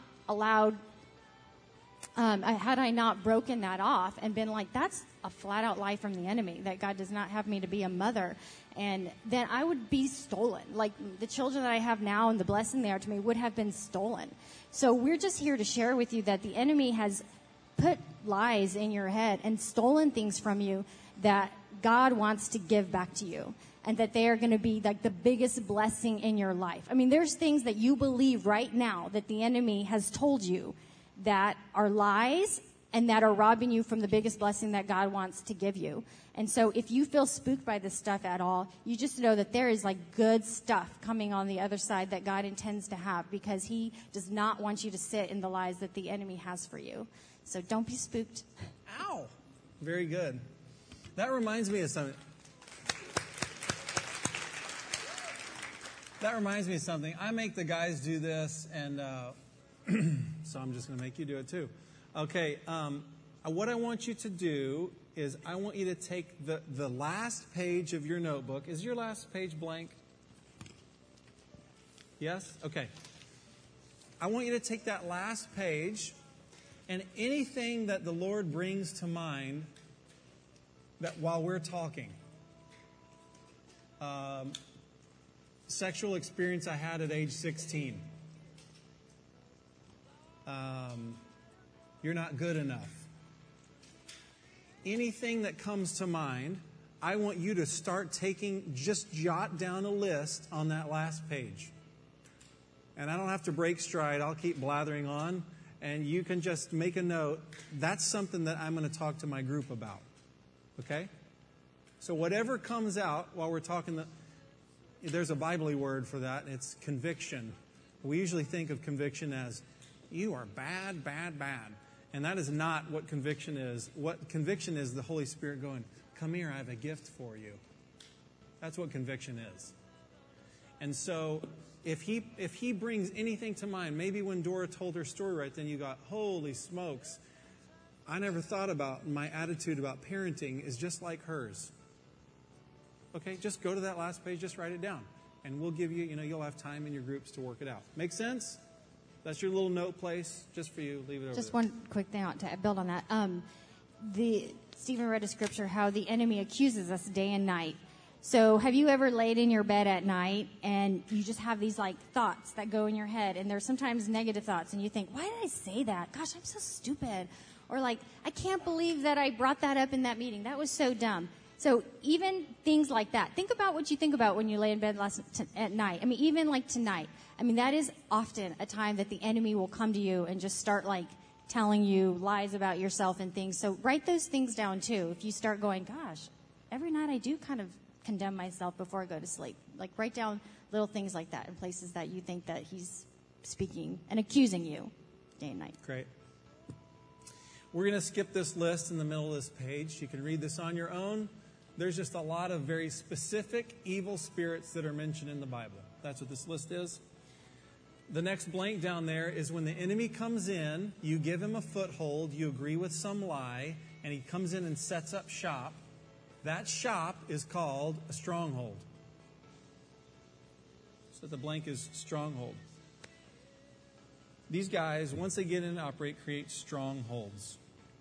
broken that off and been like, that's a flat out lie from the enemy, that God does not have me to be a mother, and then I would be stolen. The children that I have now and the blessing they are to me would have been stolen. So we're just here to share with you that the enemy has put lies in your head and stolen things from you that God wants to give back to you, and that they are going to be the biggest blessing in your life. I mean, there's things that you believe right now that the enemy has told you that are lies and that are robbing you from the biggest blessing that God wants to give you. And so if you feel spooked by this stuff at all, you just know that there is good stuff coming on the other side that God intends to have, because he does not want you to sit in the lies that the enemy has for you. So don't be spooked. Ow. Very good. That reminds me of something. I make the guys do this, and so I'm just going to make you do it too. Okay, what I want you to do is I want you to take the last page of your notebook. Is your last page blank? Yes? Okay. I want you to take that last page, and anything that the Lord brings to mind that while we're talking. Sexual experience I had at age 16. You're not good enough. Anything that comes to mind, I want you to start just jot down a list on that last page. And I don't have to break stride. I'll keep blathering on. And you can just make a note. That's something that I'm going to talk to my group about. Okay? So whatever comes out while we're talking, there's a Bible-y word for that. It's conviction. We usually think of conviction as, you are bad, bad, bad. And that is not what conviction is. What conviction is the Holy Spirit going, come here, I have a gift for you. That's what conviction is. And so If he brings anything to mind, maybe when Dora told her story right then, you got, holy smokes, I never thought about my attitude about parenting is just like hers. Okay, just go to that last page, just write it down. And we'll give you, you'll have time in your groups to work it out. Make sense? That's your little note place, just for you. Leave it over Just there. one quick thing to build on that. Stephen read a scripture how the enemy accuses us day and night. So have you ever laid in your bed at night and you just have these like thoughts that go in your head, and they're sometimes negative thoughts, and you think, why did I say that? Gosh, I'm so stupid. Or like, I can't believe that I brought that up in that meeting. That was so dumb. So even things like that. Think about what you think about when you lay in bed at night. I mean, even like tonight. I mean, that is often a time that the enemy will come to you and just start like telling you lies about yourself and things. So write those things down too. If you start going, gosh, every night I do kind of condemn myself before I go to sleep. Like write down little things like that in places that you think that he's speaking and accusing you day and night. Great. We're going to skip this list in the middle of this page. You can read this on your own. There's just a lot of very specific evil spirits that are mentioned in the Bible. That's what this list is. The next blank down there is when the enemy comes in, you give him a foothold, you agree with some lie, and he comes in and sets up shop. That shop is called a stronghold. So the blank is stronghold. These guys, once they get in and operate, create strongholds.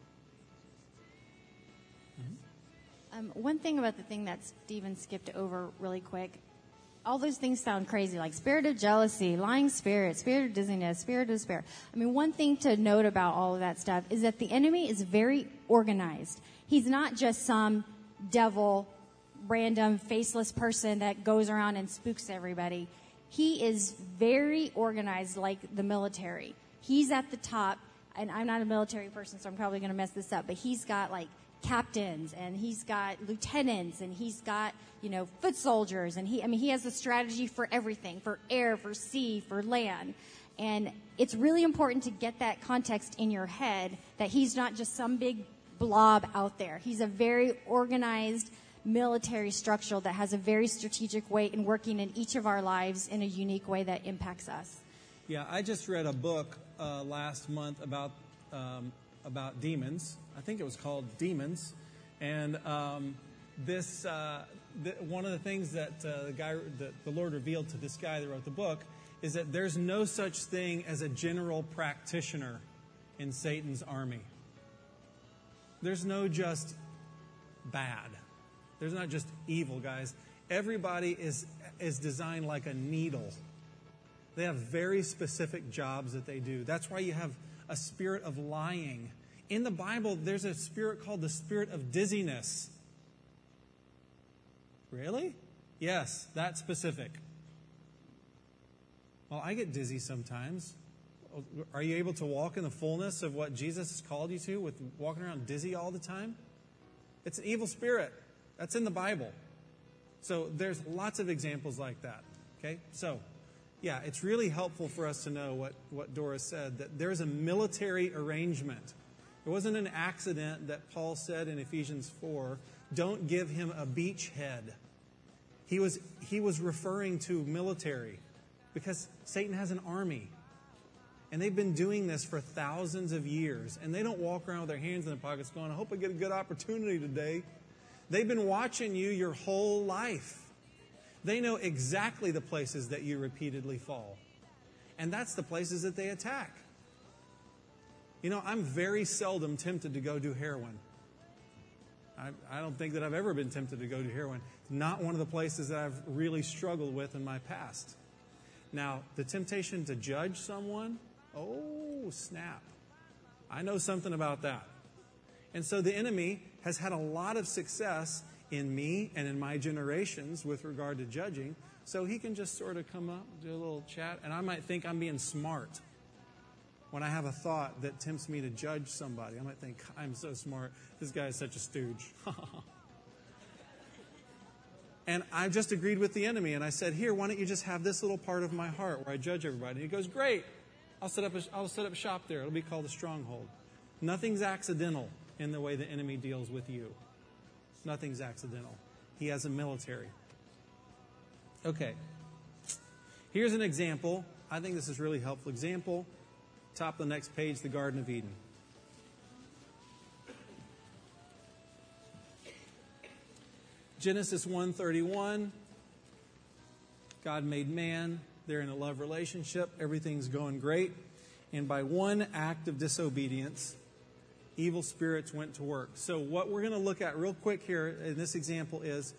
One thing about the thing that Stephen skipped over really quick, all those things sound crazy, like spirit of jealousy, lying spirit of dizziness, spirit of despair. I mean, one thing to note about all of that stuff is that the enemy is very organized. He's not just some devil, random, faceless person that goes around and spooks everybody. He is very organized, like the military. He's at the top, and I'm not a military person, so I'm probably going to mess this up, but he's got like captains, and he's got lieutenants, and he's got, foot soldiers, and he has a strategy for everything, for air, for sea, for land. And it's really important to get that context in your head that he's not just some big blob out there. He's a very organized military structure that has a very strategic way in working in each of our lives in a unique way that impacts us. Yeah, I just read a book last month about demons. I think it was called Demons. And one of the things that the Lord revealed to this guy that wrote the book is that there's no such thing as a general practitioner in Satan's army. There's no just bad. There's not just evil guys. Everybody is designed like a needle. They have very specific jobs that they do. That's why you have a spirit of lying. In the Bible, there's a spirit called the spirit of dizziness. Really? Yes, that's specific. Well, I get dizzy sometimes. Are you able to walk in the fullness of what Jesus has called you to with walking around dizzy all the time? It's an evil spirit. That's in the Bible. So there's lots of examples like that. Okay? So, yeah, it's really helpful for us to know what Dora said, that there's a military arrangement. It wasn't an accident that Paul said in Ephesians 4, don't give him a beachhead. He was referring to military because Satan has an army. And they've been doing this for thousands of years. And they don't walk around with their hands in their pockets going, I hope I get a good opportunity today. They've been watching you your whole life. They know exactly the places that you repeatedly fall. And that's the places that they attack. I'm very seldom tempted to go do heroin. I don't think that I've ever been tempted to go do heroin. Not one of the places that I've really struggled with in my past. Now, the temptation to judge someone, oh, snap. I know something about that. And so the enemy has had a lot of success in me and in my generations with regard to judging. So he can just sort of come up, do a little chat, and I might think I'm being smart. When I have a thought that tempts me to judge somebody, I might think, I'm so smart. This guy is such a stooge. And I just agreed with the enemy, and I said, here, why don't you just have this little part of my heart where I judge everybody? And he goes, great. I'll set up shop there. It'll be called a stronghold. Nothing's accidental in the way the enemy deals with you. Nothing's accidental. He has a military. Okay. Here's an example. I think this is a really helpful example. Top of the next page, the Garden of Eden. Genesis 1:31. God made man. They're in a love relationship. Everything's going great. And by one act of disobedience, evil spirits went to work. So what we're going to look at real quick here in this example is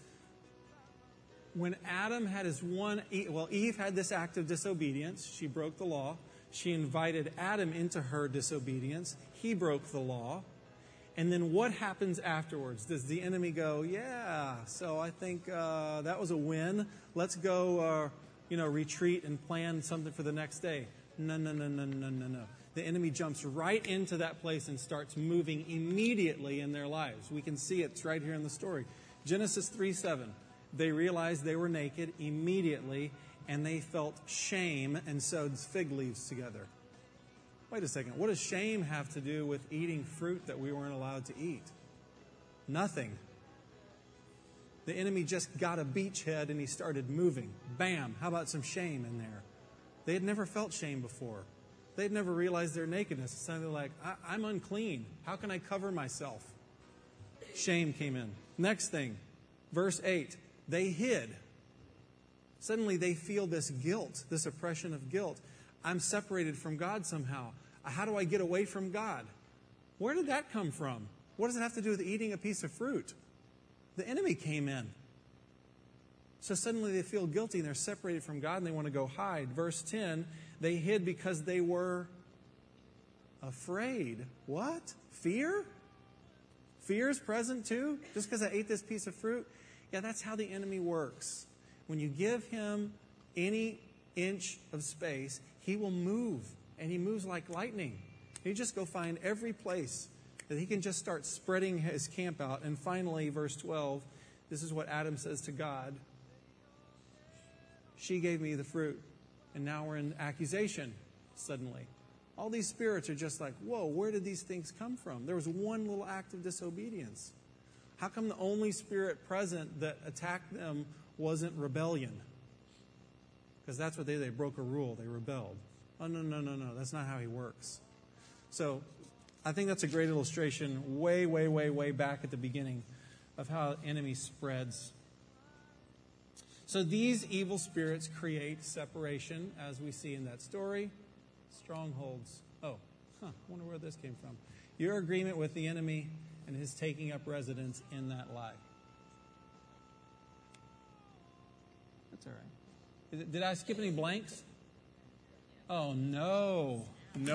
when Adam had Eve had this act of disobedience. She broke the law. She invited Adam into her disobedience. He broke the law. And then what happens afterwards? Does the enemy go, yeah, so I think that was a win. Let's go, retreat and plan something for the next day. No. The enemy jumps right into that place and starts moving immediately in their lives. We can see it's right here in the story. Genesis 3:7. They realized they were naked immediately, and they felt shame and sewed fig leaves together. Wait a second. What does shame have to do with eating fruit that we weren't allowed to eat? Nothing. The enemy just got a beachhead and he started moving. Bam! How about some shame in there? They had never felt shame before. They had never realized their nakedness. It's something like, I'm unclean. How can I cover myself? Shame came in. Next thing, verse 8. They hid. Suddenly they feel this guilt, this oppression of guilt. I'm separated from God somehow. How do I get away from God? Where did that come from? What does it have to do with eating a piece of fruit? The enemy came in. So suddenly they feel guilty and they're separated from God and they want to go hide. Verse 10, they hid because they were afraid. What? Fear? Fear is present too? Just because I ate this piece of fruit? Yeah, that's how the enemy works. When you give him any inch of space, he will move. And he moves like lightning. He just go find every place that he can just start spreading his camp out. And finally, verse 12, this is what Adam says to God. She gave me the fruit. And now we're in accusation suddenly. All these spirits are just like, whoa, where did these things come from? There was one little act of disobedience. How come the only spirit present that attacked them wasn't rebellion? Because that's what they broke a rule. They rebelled. Oh, no. That's not how he works. So I think that's a great illustration way back at the beginning of how the enemy spreads. So these evil spirits create separation, as we see in that story. Strongholds. Wonder where this came from. Your agreement with the enemy and his taking up residence in that lie. That's all right. Did I skip any blanks? Oh, no.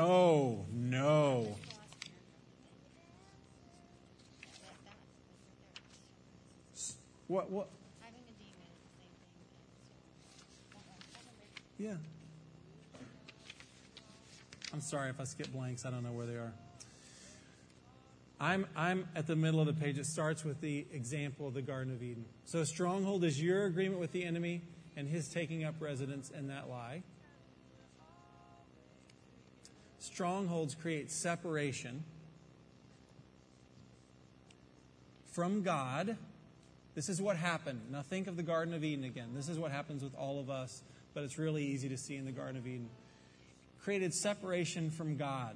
What? Having a demon is the same thing. Yeah. I'm sorry if I skip blanks. I don't know where they are. I'm at the middle of the page. It starts with the example of the Garden of Eden. So a stronghold is your agreement with the enemy and his taking up residence in that lie. Strongholds create separation from God. This is what happened. Now think of the Garden of Eden again. This is what happens with all of us, but it's really easy to see in the Garden of Eden. Created separation from God.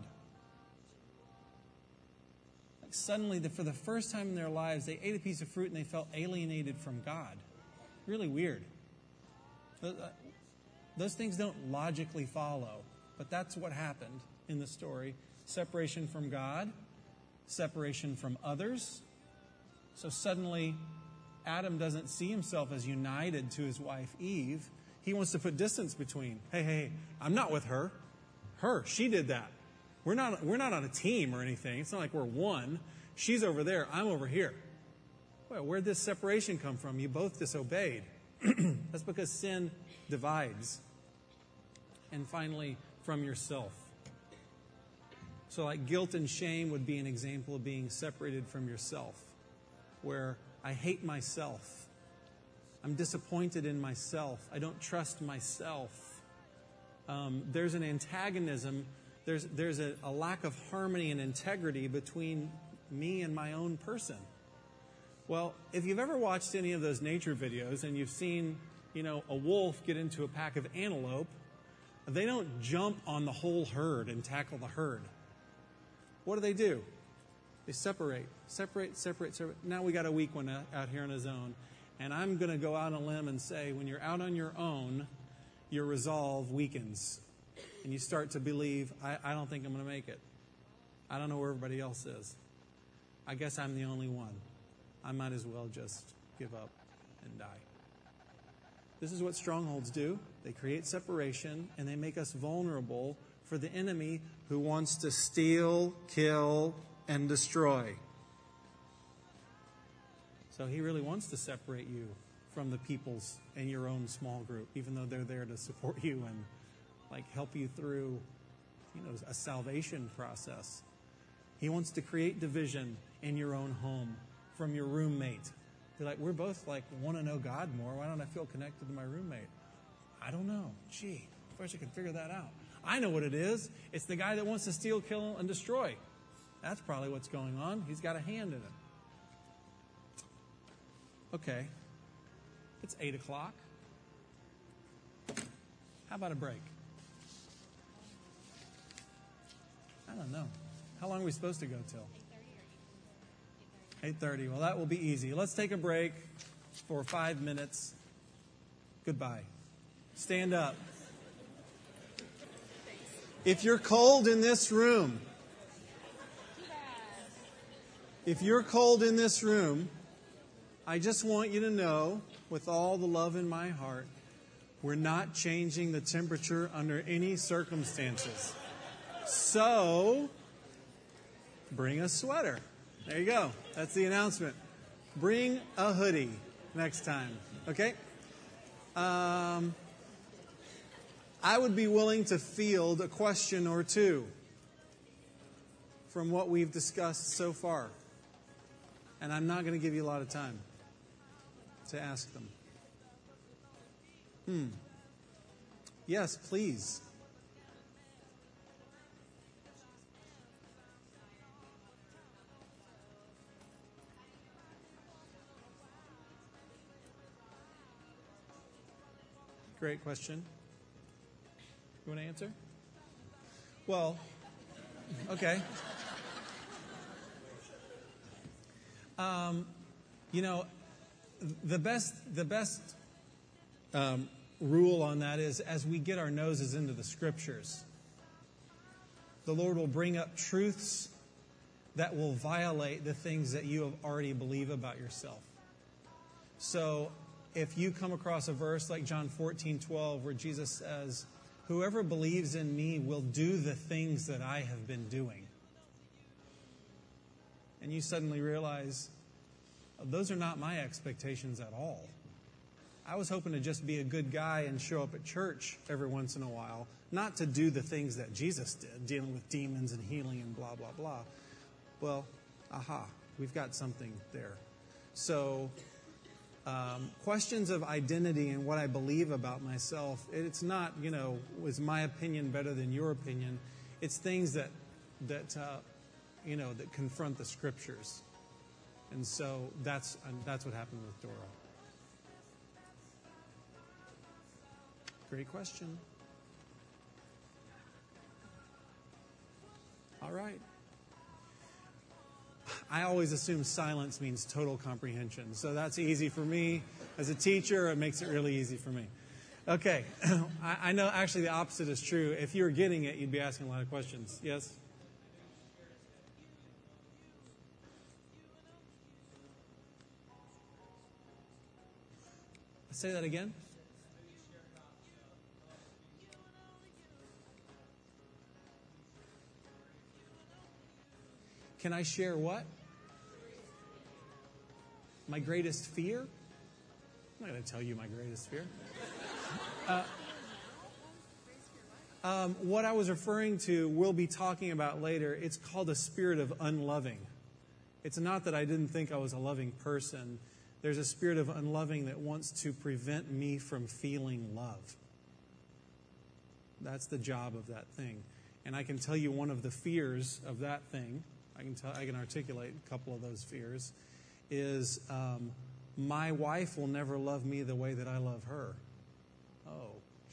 Like suddenly, for the first time in their lives, they ate a piece of fruit and they felt alienated from God. Really weird. Those things don't logically follow, but that's what happened in the story. Separation from God, separation from others. So suddenly, Adam doesn't see himself as united to his wife Eve. He wants to put distance between. Hey, I'm not with her. She did that. We're not on a team or anything. It's not like we're one. She's over there. I'm over here. Well, where'd this separation come from? You both disobeyed. That's because sin divides. And finally, from yourself. So like guilt and shame would be an example of being separated from yourself, where I hate myself. I'm disappointed in myself. I don't trust myself. There's an antagonism. There's a lack of harmony and integrity between me and my own person. Well, if you've ever watched any of those nature videos and you've seen a wolf get into a pack of antelope, they don't jump on the whole herd and tackle the herd. What do? They separate. Now we got a weak one out here on his own. And I'm going to go out on a limb and say, when you're out on your own, your resolve weakens. And you start to believe, I don't think I'm going to make it. I don't know where everybody else is. I guess I'm the only one. I might as well just give up and die. This is what strongholds do. They create separation, and they make us vulnerable for the enemy who wants to steal, kill, and destroy. So he really wants to separate you from the peoples in your own small group, even though they're there to support you and help you through a salvation process. He wants to create division in your own home from your roommate. You're like, we're both want to know God more. Why don't I feel connected to my roommate? I don't know. Gee, I wish I could figure that out. I know what it is. It's the guy that wants to steal, kill, and destroy. That's probably what's going on. He's got a hand in it. Okay. It's 8 o'clock. How about a break? I don't know. How long are we supposed to go till? 8:30. Well, that will be easy. Let's take a break for 5 minutes. Goodbye. Stand up. If you're cold in this room, I just want you to know, with all the love in my heart, we're not changing the temperature under any circumstances. So, bring a sweater. There you go. That's the announcement. Bring a hoodie next time. Okay? I would be willing to field a question or two from what we've discussed so far. And I'm not going to give you a lot of time to ask them. Yes, please. Great question. You want to answer? Well, okay. The best rule on that is, as we get our noses into the Scriptures, the Lord will bring up truths that will violate the things that you have already believe about yourself. So, if you come across a verse like John 14:12, where Jesus says, "Whoever believes in me will do the things that I have been doing," and you suddenly realize, those are not my expectations at all. I was hoping to just be a good guy and show up at church every once in a while, not to do the things that Jesus did, dealing with demons and healing and blah, blah, blah. Well, we've got something there. So, questions of identity and what I believe about myself, it's not, was my opinion better than your opinion? It's things that confront the Scriptures. And so that's what happened with Dora. Great question. All right. I always assume silence means total comprehension. So that's easy for me. As a teacher, it makes it really easy for me. Okay. I know actually the opposite is true. If you were getting it, you'd be asking a lot of questions. Yes? Say that again. Can I share what? My greatest fear? I'm not going to tell you my greatest fear. What I was referring to, we'll be talking about later. It's called a spirit of unloving. It's not that I didn't think I was a loving person. There's a spirit of unloving that wants to prevent me from feeling love. That's the job of that thing. And I can tell you one of the fears of that thing, I can articulate a couple of those fears, is my wife will never love me the way that I love her. Oh,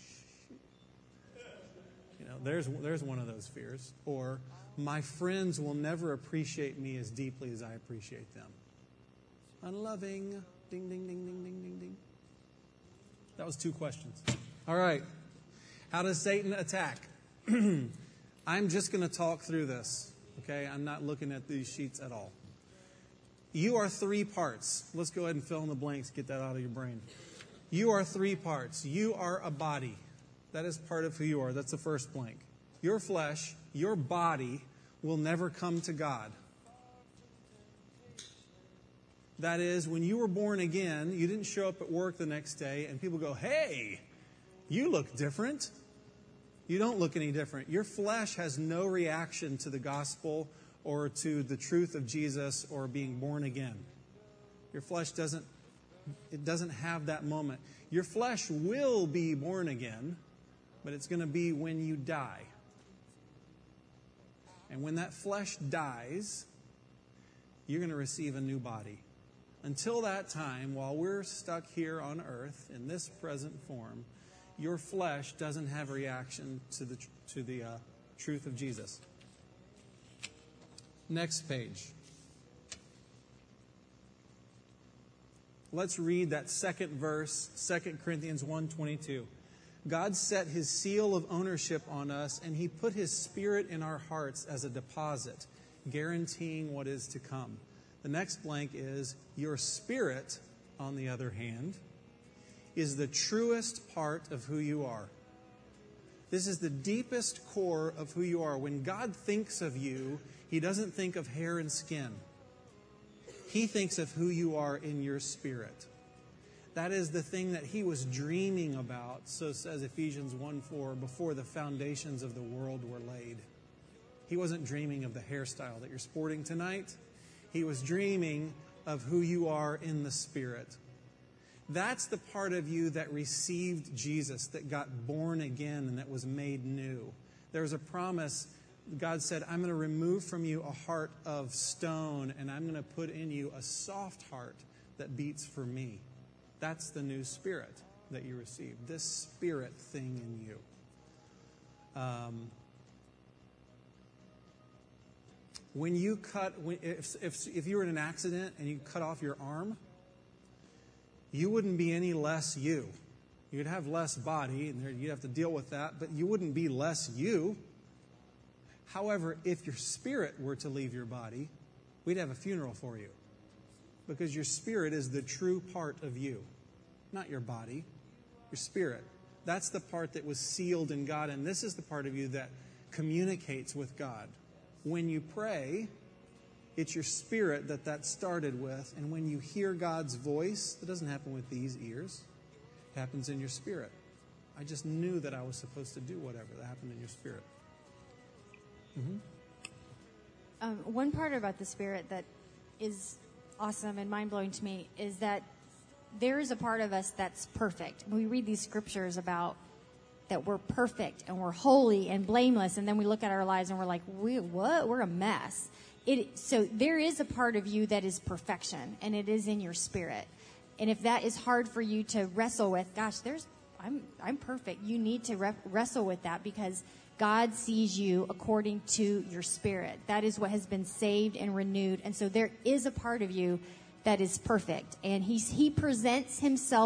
you know, there's one of those fears. Or my friends will never appreciate me as deeply as I appreciate them. Unloving. Ding, ding, ding, ding, ding, ding, ding. That was 2 questions. All right. How does Satan attack? I'm just going to talk through this. Okay? I'm not looking at these sheets at all. You are 3 parts. Let's go ahead and fill in the blanks. Get that out of your brain. You are 3 parts. You are a body. That is part of who you are. That's the first blank. Your flesh, your body, will never come to God. That is, when you were born again, you didn't show up at work the next day and people go, hey, you look different. You don't look any different. Your flesh has no reaction to the gospel or to the truth of Jesus or being born again. Your flesh doesn't have that moment. Your flesh will be born again, but it's going to be when you die. And when that flesh dies, you're going to receive a new body. Until that time, while we're stuck here on earth in this present form, your flesh doesn't have a reaction to the truth of Jesus. Next page. Let's read that second verse, 2 Corinthians 1:22. God set His seal of ownership on us, and He put His Spirit in our hearts as a deposit, guaranteeing what is to come. The next blank is, your spirit, on the other hand, is the truest part of who you are. This is the deepest core of who you are. When God thinks of you, He doesn't think of hair and skin. He thinks of who you are in your spirit. That is the thing that He was dreaming about, so says Ephesians 1:4, before the foundations of the world were laid. He wasn't dreaming of the hairstyle that you're sporting tonight. He was dreaming of who you are in the Spirit. That's the part of you that received Jesus, that got born again and that was made new. There was a promise. God said, I'm going to remove from you a heart of stone, and I'm going to put in you a soft heart that beats for me. That's the new spirit that you received, this spirit thing in you. When you cut, if you were in an accident and you cut off your arm, you wouldn't be any less you. You'd have less body, and you'd have to deal with that, but you wouldn't be less you. However, if your spirit were to leave your body, we'd have a funeral for you. Because your spirit is the true part of you. Not your body, your spirit. That's the part that was sealed in God, and this is the part of you that communicates with God. When you pray, it's your spirit that started with, and when you hear God's voice, it doesn't happen with these ears. It happens in your spirit. I just knew that I was supposed to do whatever. That happened in your spirit. Mm-hmm. One part about the Spirit that is awesome and mind-blowing to me is that there is a part of us that's perfect. We read these scriptures about that we're perfect and we're holy and blameless, and then we look at our lives and we're like, what? We're a mess. So there is a part of you that is perfection, and it is in your spirit. And if that is hard for you to wrestle with, gosh, I'm perfect. You need to wrestle with that, because God sees you according to your spirit. That is what has been saved and renewed. And so there is a part of you that is perfect. And he presents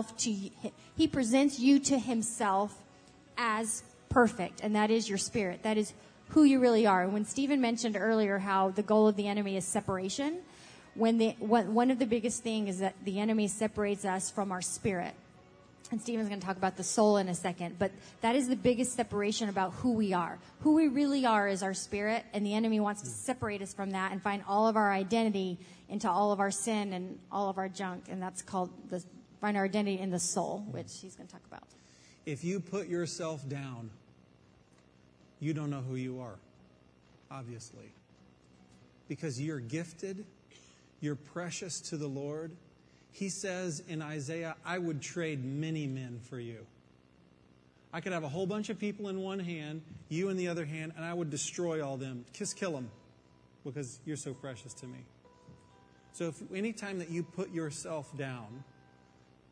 you to himself as perfect. And that is your spirit. That is who you really are. And when Stephen mentioned earlier how the goal of the enemy is separation, one of the biggest things is that the enemy separates us from our spirit. And Stephen's going to talk about the soul in a second. But that is the biggest separation about who we are. Who we really are is our spirit. And the enemy wants to separate us from that and find all of our identity into all of our sin and all of our junk. And that's called find our identity in the soul, which he's going to talk about. If you put yourself down, you don't know who you are, obviously. Because you're gifted, you're precious to the Lord. He says in Isaiah, I would trade many men for you. I could have a whole bunch of people in one hand, you in the other hand, and I would destroy all them. Just kill them, because you're so precious to me. So if any time that you put yourself down,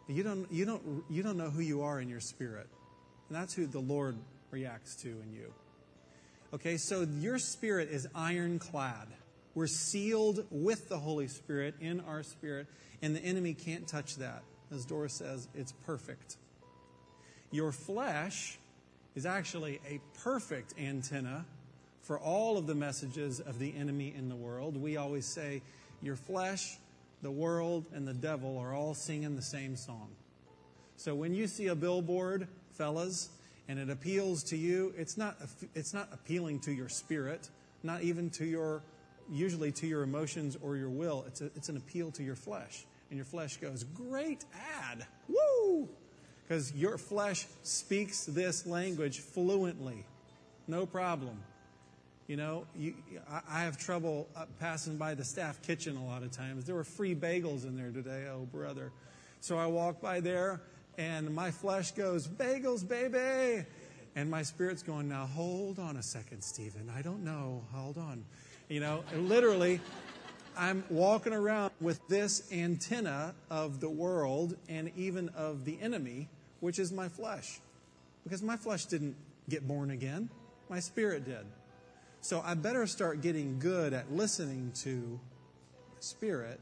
You don't know who you are in your spirit. And that's who the Lord reacts to in you. Okay, so your spirit is ironclad. We're sealed with the Holy Spirit in our spirit, and the enemy can't touch that. As Doris says, it's perfect. Your flesh is actually a perfect antenna for all of the messages of the enemy in the world. We always say your flesh, the world, and the devil are all singing the same song. So when you see a billboard, fellas, and it appeals to you, it's not appealing to your spirit, not even usually to your emotions or your will. It's an appeal to your flesh. And your flesh goes, great ad, woo! Because your flesh speaks this language fluently, no problem. You know, I have trouble passing by the staff kitchen a lot of times. There were free bagels in there today, oh brother. So I walk by there, and my flesh goes, bagels, baby! And my spirit's going, now hold on a second, Stephen. I don't know. Hold on. You know, and literally, I'm walking around with this antenna of the world and even of the enemy, which is my flesh. Because my flesh didn't get born again. My spirit did. So I better start getting good at listening to the spirit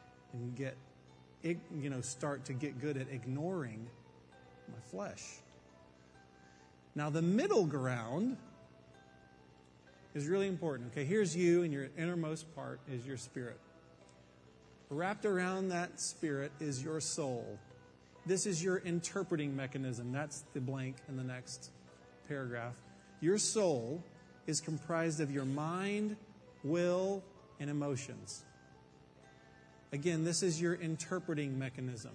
and start to get good at ignoring my flesh. Now, the middle ground is really important. Okay, here's you, and your innermost part is your spirit. Wrapped around that spirit is your soul. This is your interpreting mechanism. That's the blank in the next paragraph. Your soul is comprised of your mind, will, and emotions. Again, this is your interpreting mechanism.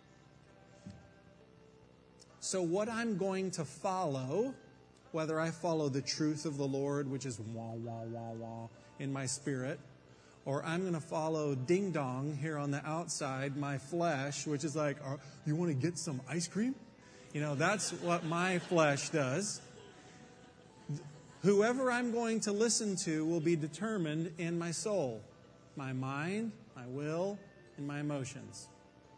So what I'm going to follow, whether I follow the truth of the Lord, which is wah, wah, wah, wah in my spirit, or I'm going to follow ding dong here on the outside, my flesh, which is like, you want to get some ice cream? You know, that's what my flesh does. Whoever I'm going to listen to will be determined in my soul, my mind, my will, and my emotions.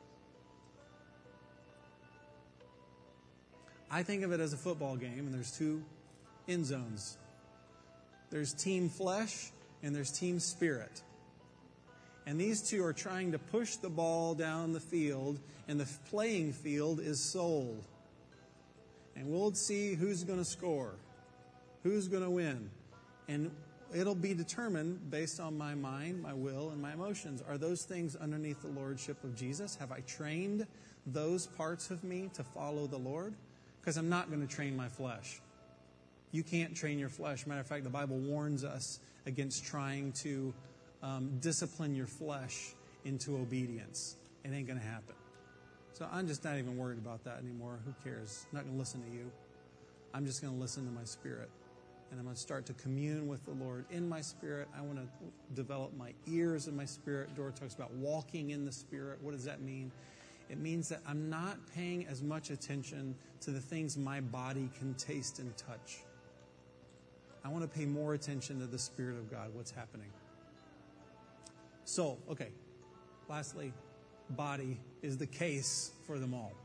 I think of it as a football game, and there's two end zones. There's team flesh, and there's team spirit. And these two are trying to push the ball down the field, and the playing field is soul. And we'll see who's going to score, who's going to win. And it'll be determined based on my mind, my will, and my emotions. Are those things underneath the lordship of Jesus? Have I trained those parts of me to follow the Lord? Because I'm not going to train my flesh. You can't train your flesh. Matter of fact, the Bible warns us against trying to discipline your flesh into obedience. It ain't going to happen. So I'm just not even worried about that anymore. Who cares? I'm not going to listen to you. I'm just going to listen to my spirit. And I'm going to start to commune with the Lord in my spirit. I want to develop my ears in my spirit. Dora talks about walking in the spirit. What does that mean? It means that I'm not paying as much attention to the things my body can taste and touch. I want to pay more attention to the Spirit of God, what's happening. Soul, okay. Lastly, body is the case for them all.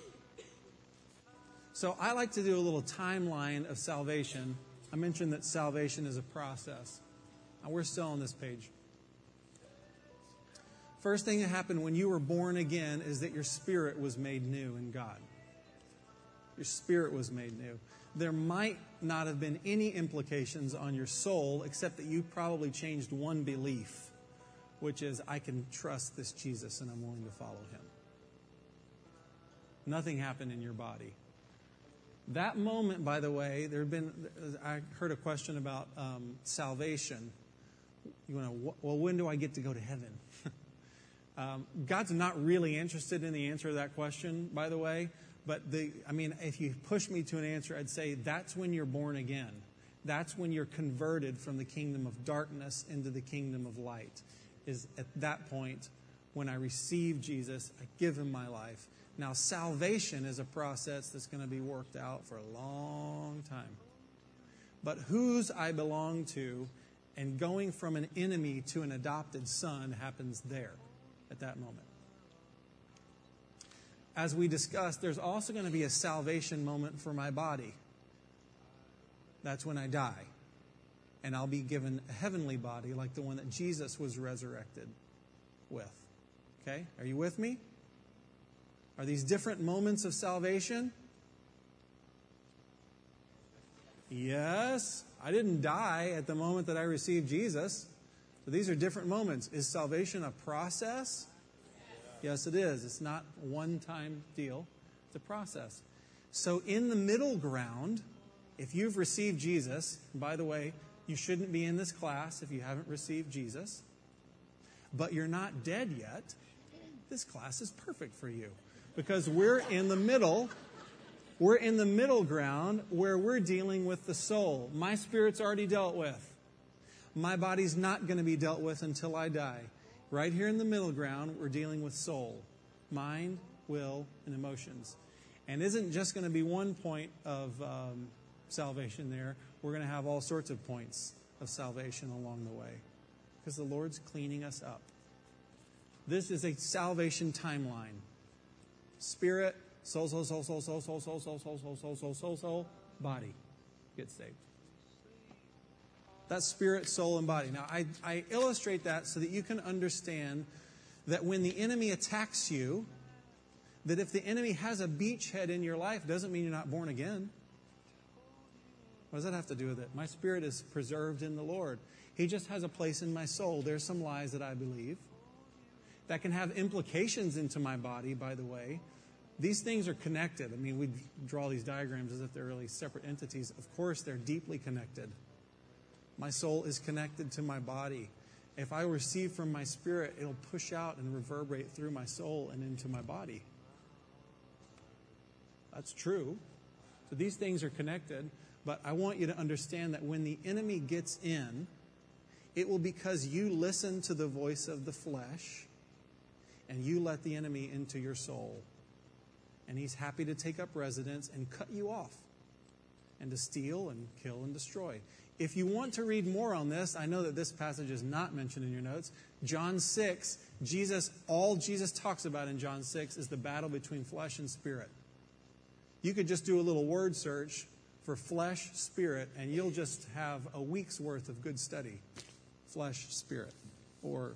So I like to do a little timeline of salvation. I mentioned that salvation is a process. Now we're still on this page. First thing that happened when you were born again is that your spirit was made new in God. Your spirit was made new. There might not have been any implications on your soul, except that you probably changed one belief, which is, I can trust this Jesus and I'm willing to follow him. Nothing happened in your body. That moment, by the way, I heard a question about salvation. When do I get to go to heaven? God's not really interested in the answer to that question, by the way. But if you push me to an answer, I'd say that's when you're born again. That's when you're converted from the kingdom of darkness into the kingdom of light. Is at that point when I receive Jesus, I give him my life. Now, salvation is a process that's going to be worked out for a long time. But whose I belong to and going from an enemy to an adopted son happens there at that moment. as we discussed, there's also going to be a salvation moment for my body. That's when I die. And I'll be given a heavenly body like the one that Jesus was resurrected with. Okay? Are you with me? Are these different moments of salvation? Yes. I didn't die at the moment that I received Jesus. So these are different moments. Is salvation a process? Yes, it is. It's not a one-time deal. It's a process. So in the middle ground, if you've received Jesus, by the way, you shouldn't be in this class if you haven't received Jesus, but you're not dead yet, this class is perfect for you because we're in the middle. We're in the middle ground where we're dealing with the soul. My spirit's already dealt with. My body's not going to be dealt with until I die. Right here in the middle ground, we're dealing with soul, mind, will, and emotions. And isn't just going to be one point of salvation there. We're going to have all sorts of points of salvation along the way because the Lord's cleaning us up. This is a salvation timeline. Spirit, soul, body gets saved. That's spirit, soul, and body. Now, I illustrate that so that you can understand that when the enemy attacks you, that if the enemy has a beachhead in your life, doesn't mean you're not born again. What does that have to do with it? My spirit is preserved in the Lord. He just has a place in my soul. There's some lies that I believe that can have implications into my body, by the way. These things are connected. I mean, we draw these diagrams as if they're really separate entities. Of course, they're deeply connected. My soul is connected to my body. If I receive from my spirit, it'll push out and reverberate through my soul and into my body. That's true. So these things are connected. But I want you to understand that when the enemy gets in, it will be because you listen to the voice of the flesh and you let the enemy into your soul. And he's happy to take up residence and cut you off and to steal and kill and destroy. If you want to read more on this, I know that this passage is not mentioned in your notes. John 6, all Jesus talks about in John 6 is the battle between flesh and spirit. You could just do a little word search for flesh, spirit, and you'll just have a week's worth of good study. Flesh, spirit. Oh,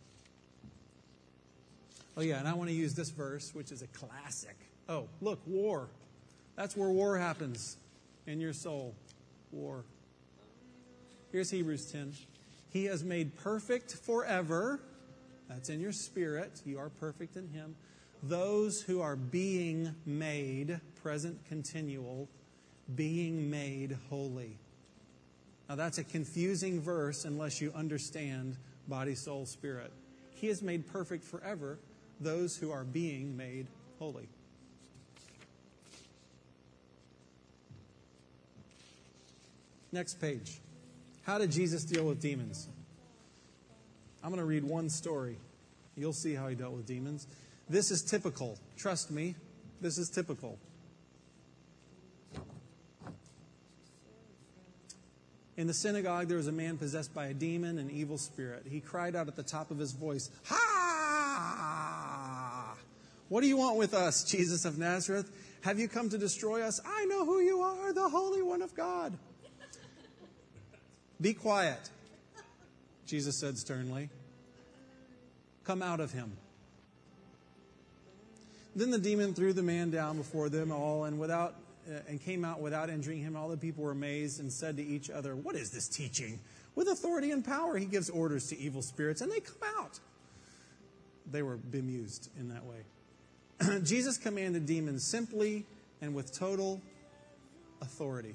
yeah, and I want to use this verse, which is a classic. Oh, look, war. That's where war happens in your soul. War. Here's Hebrews 10. He has made perfect forever. That's in your spirit. You are perfect in Him. Those who are being made, present continual, being made holy. Now that's a confusing verse unless you understand body, soul, spirit. He has made perfect forever those who are being made holy. Next page. How did Jesus deal with demons? I'm going to read one story. You'll see how He dealt with demons. This is typical. Trust me, this is typical. In the synagogue, there was a man possessed by a demon, an evil spirit. He cried out at the top of his voice, "Ha! What do you want with us, Jesus of Nazareth? Have you come to destroy us? I know who you are, the Holy One of God." "Be quiet," Jesus said sternly. "Come out of him." Then the demon threw the man down before them all and came out without injuring him. All the people were amazed and said to each other, "What is this teaching? With authority and power he gives orders to evil spirits, and they come out." They were bemused in that way. Jesus commanded demons simply and with total authority.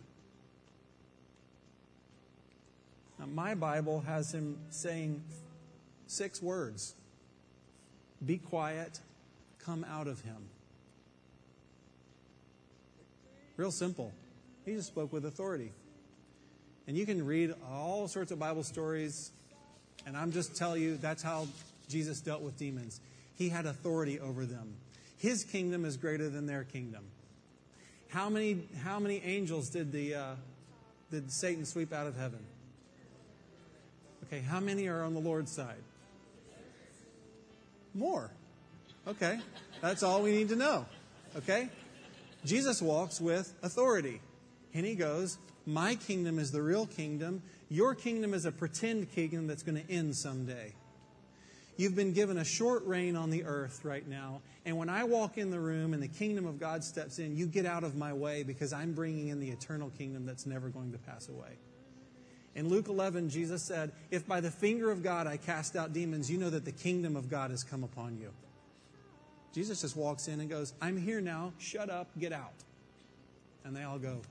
Now, my Bible has him saying 6 words. Be quiet, come out of him. Real simple. He just spoke with authority. And you can read all sorts of Bible stories, and I'm just telling you that's how Jesus dealt with demons. He had authority over them. His kingdom is greater than their kingdom. How many angels did Satan sweep out of heaven? Okay, how many are on the Lord's side? More. Okay, that's all we need to know. Okay? Jesus walks with authority. And he goes, my kingdom is the real kingdom. Your kingdom is a pretend kingdom that's going to end someday. You've been given a short reign on the earth right now. And when I walk in the room and the kingdom of God steps in, you get out of my way because I'm bringing in the eternal kingdom that's never going to pass away. In Luke 11, Jesus said, if by the finger of God I cast out demons, you know that the kingdom of God has come upon you. Jesus just walks in and goes, I'm here now. Shut up. Get out. And they all go,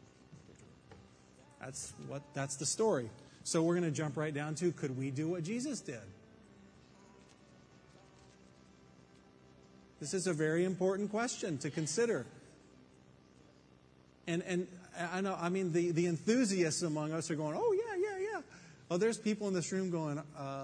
That's the story. So we're going to jump right down to, could we do what Jesus did? This is a very important question to consider. And I know, I mean, the enthusiasts among us are going, oh, yeah. Oh, there's people in this room going,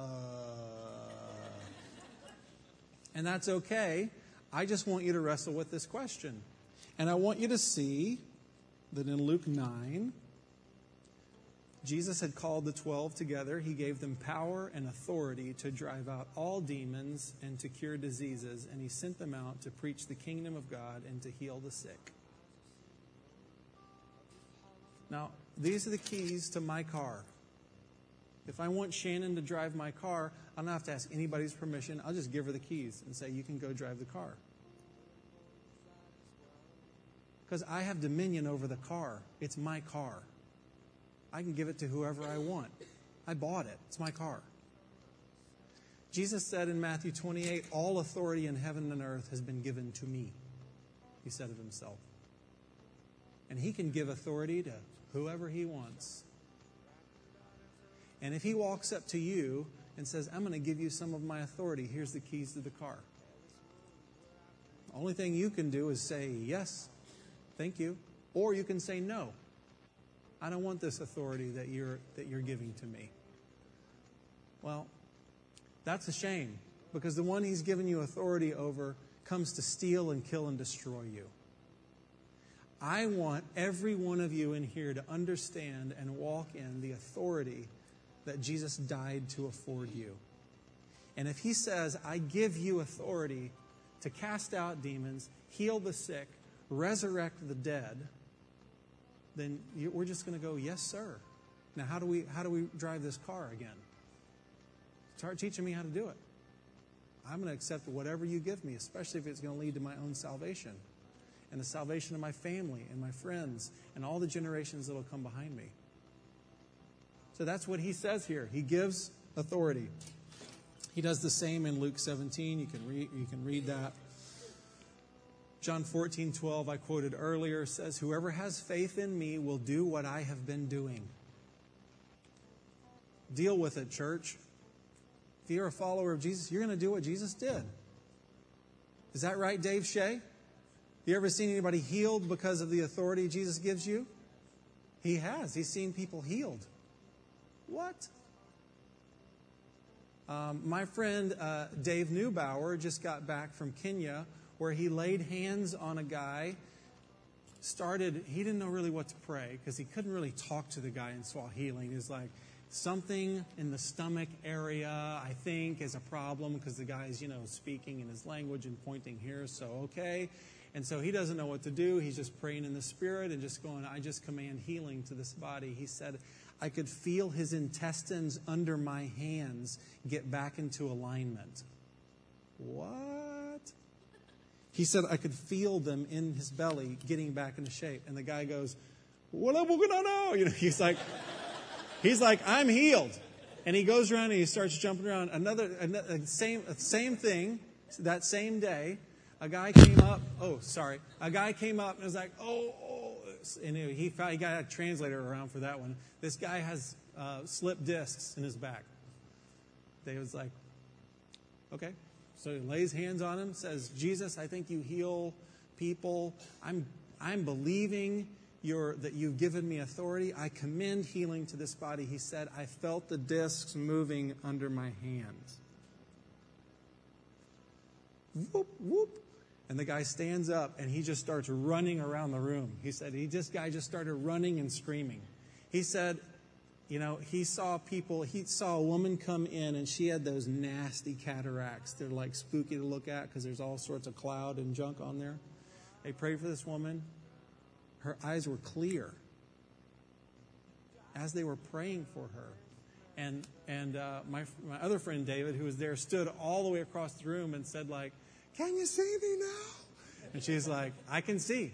And that's okay. I just want you to wrestle with this question. And I want you to see that in Luke 9, Jesus had called the 12 together. He gave them power and authority to drive out all demons and to cure diseases. And he sent them out to preach the kingdom of God and to heal the sick. Now, these are the keys to my car. If I want Shannon to drive my car, I don't have to ask anybody's permission. I'll just give her the keys and say, you can go drive the car. Because I have dominion over the car. It's my car. I can give it to whoever I want. I bought it. It's my car. Jesus said in Matthew 28, all authority in heaven and earth has been given to me. He said of himself. And he can give authority to whoever he wants. And if he walks up to you and says, I'm going to give you some of my authority, here's the keys to the car. The only thing you can do is say, yes, thank you. Or you can say, no, I don't want this authority that you're giving to me. Well, that's a shame, because the one he's given you authority over comes to steal and kill and destroy you. I want every one of you in here to understand and walk in the authority that Jesus died to afford you. And if he says, I give you authority to cast out demons, heal the sick, resurrect the dead, then we're just going to go, yes, sir. Now, how do we drive this car again? Start teaching me how to do it. I'm going to accept whatever you give me, especially if it's going to lead to my own salvation and the salvation of my family and my friends and all the generations that will come behind me. So that's what he says here. He gives authority. He does the same in Luke 17. You can read that. John 14:12, I quoted earlier, says, whoever has faith in me will do what I have been doing. Deal with it, church. If you're a follower of Jesus, you're going to do what Jesus did. Is that right, Dave Shea? You ever seen anybody healed because of the authority Jesus gives you? He has. He's seen people healed. What? My friend Dave Neubauer just got back from Kenya, where he laid hands on a guy. He didn't know really what to pray because he couldn't really talk to the guy in Swahili. He was like, something in the stomach area, I think, is a problem because the guy's, speaking in his language and pointing here, so okay. And so he doesn't know what to do. He's just praying in the Spirit and just going, I just command healing to this body. He said, I could feel his intestines under my hands get back into alignment. What? He said, I could feel them in his belly getting back into shape. And the guy goes, what am I going to know? He's like, I'm healed. And he goes around and he starts jumping around. Same thing, that same day, a guy came up and was like, and he got a translator around for that one. This guy has slipped discs in his back. They was like, okay. So he lays hands on him, says, Jesus, I think you heal people. I'm believing that you've given me authority. I commend healing to this body. He said, I felt the discs moving under my hands. Whoop, whoop. And the guy stands up and he just starts running around the room. He said, guy just started running and screaming. He said, he saw a woman come in and she had those nasty cataracts. They're like spooky to look at because there's all sorts of cloud and junk on there. They prayed for this woman. Her eyes were clear as they were praying for her. And my other friend David, who was there, stood all the way across the room and said, like, "Can you see me now?" And she's like, I can see.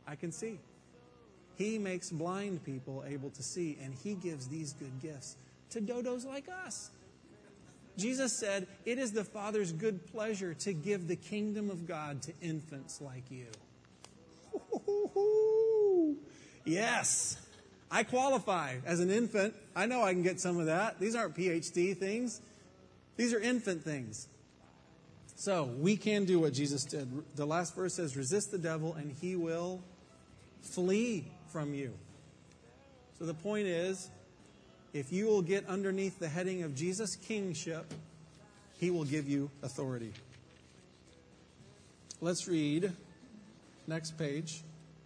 He makes blind people able to see, and he gives these good gifts to dodos like us. Jesus said, "It is the Father's good pleasure to give the kingdom of God to infants like you." Yes, I qualify as an infant. I know I can get some of that. These aren't PhD things. These are infant things. So we can do what Jesus did. The last verse says, "Resist the devil and he will flee from you." So the point is, if you will get underneath the heading of Jesus' kingship, he will give you authority. Let's read next page.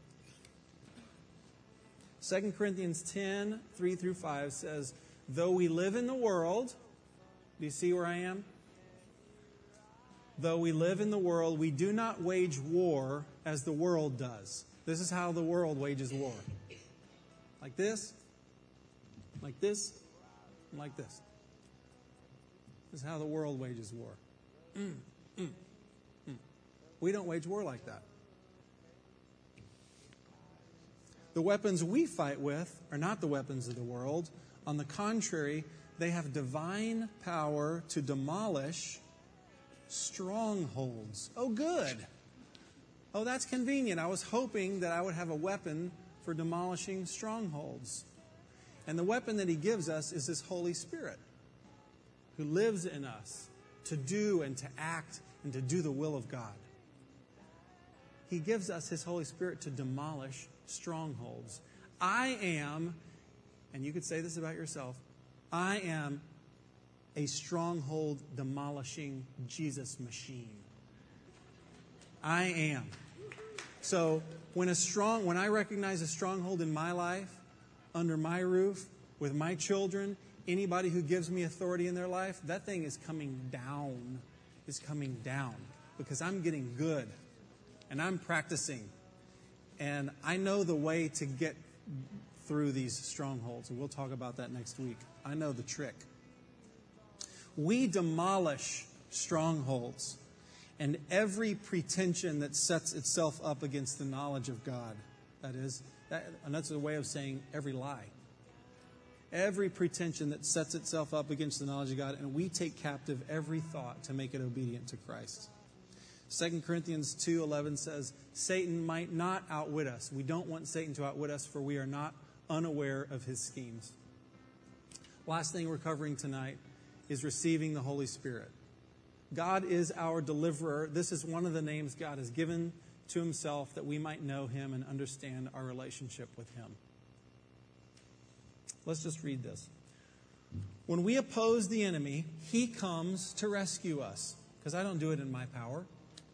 2 Corinthians 10, 3 through 5 says, "Though we live in the world," do you see where I am? "Though we live in the world, we do not wage war as the world does." This is how the world wages war. Like this, like this, and like this. This is how the world wages war. We don't wage war like that. The weapons we fight with are not the weapons of the world. On the contrary, they have divine power to demolish strongholds. Oh, good. Oh, that's convenient. I was hoping that I would have a weapon for demolishing strongholds. And the weapon that he gives us is his Holy Spirit, who lives in us to do and to act and to do the will of God. He gives us his Holy Spirit to demolish strongholds. I am, and you could say this about yourself, I am a stronghold demolishing Jesus machine. I am. So when I recognize a stronghold in my life, under my roof, with my children, anybody who gives me authority in their life, that thing is coming down. Is coming down because I'm getting good and I'm practicing. And I know the way to get through these strongholds. And we'll talk about that next week. I know the trick. We demolish strongholds and every pretension that sets itself up against the knowledge of God. And that's a way of saying every lie. Every pretension that sets itself up against the knowledge of God, and we take captive every thought to make it obedient to Christ. 2 Corinthians 2:11 says, Satan might not outwit us. We don't want Satan to outwit us, for we are not unaware of his schemes. Last thing we're covering tonight is receiving the Holy Spirit. God is our deliverer. This is one of the names God has given to himself that we might know him and understand our relationship with him. Let's just read this. When we oppose the enemy, he comes to rescue us, because I don't do it in my power.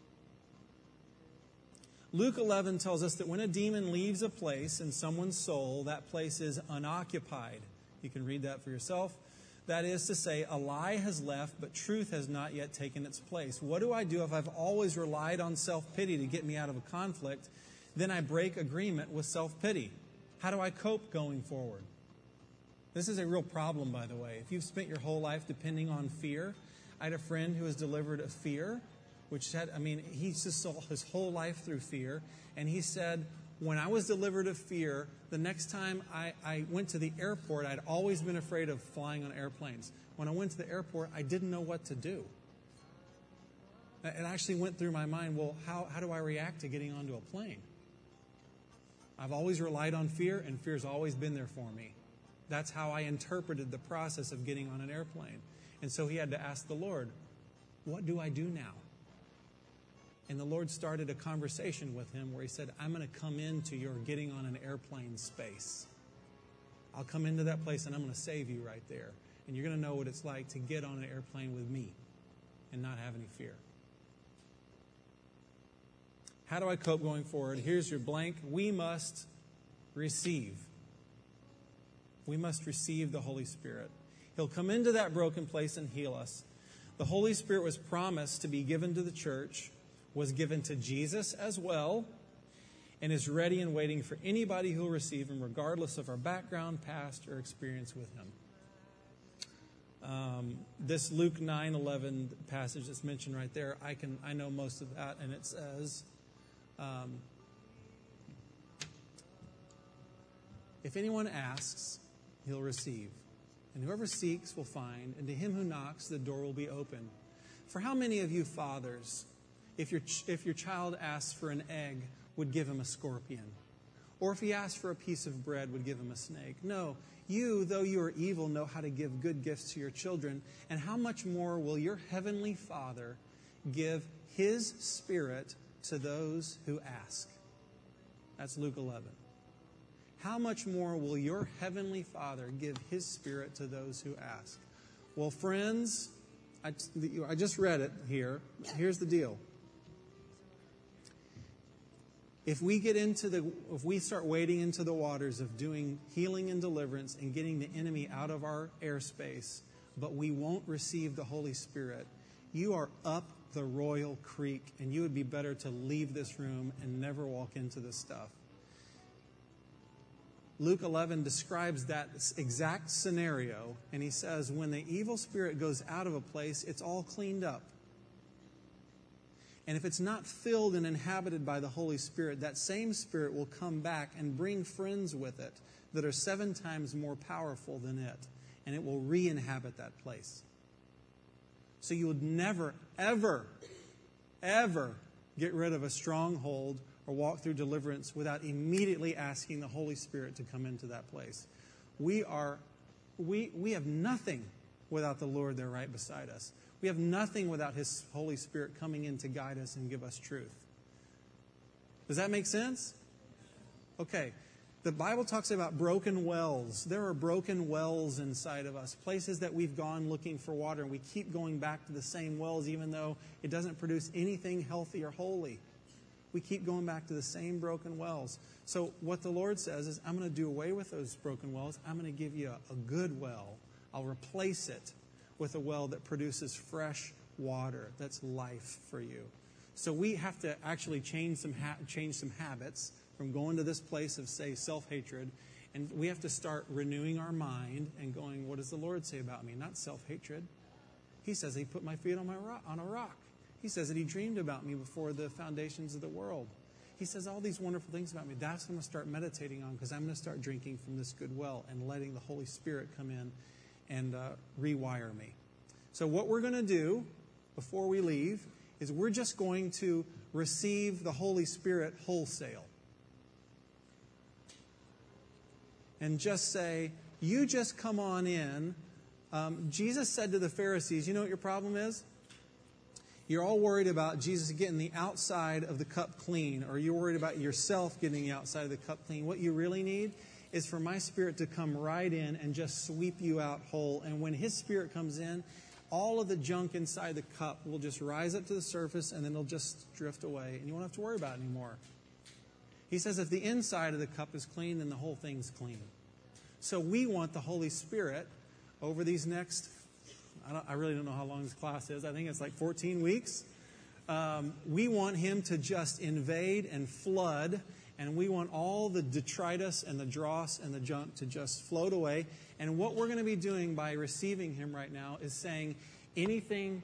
Luke 11 tells us that when a demon leaves a place in someone's soul, that place is unoccupied. You can read that for yourself. That is to say, a lie has left, but truth has not yet taken its place. What do I do if I've always relied on self-pity to get me out of a conflict? Then I break agreement with self-pity. How do I cope going forward? This is a real problem, by the way. If you've spent your whole life depending on fear, I had a friend who was delivered of fear, he just saw his whole life through fear. And he said, when I was delivered of fear, the next time I went to the airport, I'd always been afraid of flying on airplanes. When I went to the airport, I didn't know what to do. It actually went through my mind, well, how do I react to getting onto a plane? I've always relied on fear, and fear's always been there for me. That's how I interpreted the process of getting on an airplane. And so he had to ask the Lord, what do I do now? And the Lord started a conversation with him where he said, I'm going to come into your getting on an airplane space. I'll come into that place and I'm going to save you right there. And you're going to know what it's like to get on an airplane with me and not have any fear. How do I cope going forward? Here's your blank. We must receive. We must receive the Holy Spirit. He'll come into that broken place and heal us. The Holy Spirit was promised to be given to the church, was given to Jesus as well, and is ready and waiting for anybody who will receive him, regardless of our background, past, or experience with him. This Luke 9:11 passage that's mentioned right there, I know most of that, and it says, if anyone asks, he'll receive. And whoever seeks will find, and to him who knocks, the door will be open. For how many of you fathers, if your child asks for an egg, would give him a scorpion? Or if he asked for a piece of bread, would give him a snake? No, you, though you are evil, know how to give good gifts to your children, and how much more will your heavenly Father give his Spirit to those who ask? That's Luke 11. How much more will your heavenly Father give his Spirit to those who ask? Well, friends, I just read it here. Here's the deal. If we start wading into the waters of doing healing and deliverance and getting the enemy out of our airspace, but we won't receive the Holy Spirit, you are up the royal creek, and you would be better to leave this room and never walk into this stuff. Luke 11 describes that exact scenario, and he says, when the evil spirit goes out of a place, it's all cleaned up. And if it's not filled and inhabited by the Holy Spirit, that same Spirit will come back and bring friends with it that are 7 times more powerful than it. And it will re-inhabit that place. So you would never, ever, ever get rid of a stronghold or walk through deliverance without immediately asking the Holy Spirit to come into that place. We have nothing without the Lord there right beside us. We have nothing without his Holy Spirit coming in to guide us and give us truth. Does that make sense? Okay. The Bible talks about broken wells. There are broken wells inside of us, places that we've gone looking for water, and we keep going back to the same wells even though it doesn't produce anything healthy or holy. We keep going back to the same broken wells. So what the Lord says is, I'm going to do away with those broken wells. I'm going to give you a good well. I'll replace it with a well that produces fresh water. That's life for you. So we have to actually change some habits from going to this place of, say, self-hatred. And we have to start renewing our mind and going, what does the Lord say about me? Not self-hatred. He says he put my feet on a rock. He says that he dreamed about me before the foundations of the world. He says all these wonderful things about me. That's what I'm going to start meditating on, because I'm going to start drinking from this good well and letting the Holy Spirit come in and rewire me. So what we're going to do before we leave is we're just going to receive the Holy Spirit wholesale. And just say, you just come on in. Jesus said to the Pharisees, you know what your problem is? You're all worried about Jesus getting the outside of the cup clean, or you're worried about yourself getting the outside of the cup clean. What you really need is for my Spirit to come right in and just sweep you out whole. And when his Spirit comes in, all of the junk inside the cup will just rise up to the surface, and then it'll just drift away, and you won't have to worry about it anymore. He says if the inside of the cup is clean, then the whole thing's clean. So we want the Holy Spirit over these next, I really don't know how long this class is. I think it's like 14 weeks. We want him to just invade and flood, and we want all the detritus and the dross and the junk to just float away. And what we're going to be doing by receiving him right now is saying anything.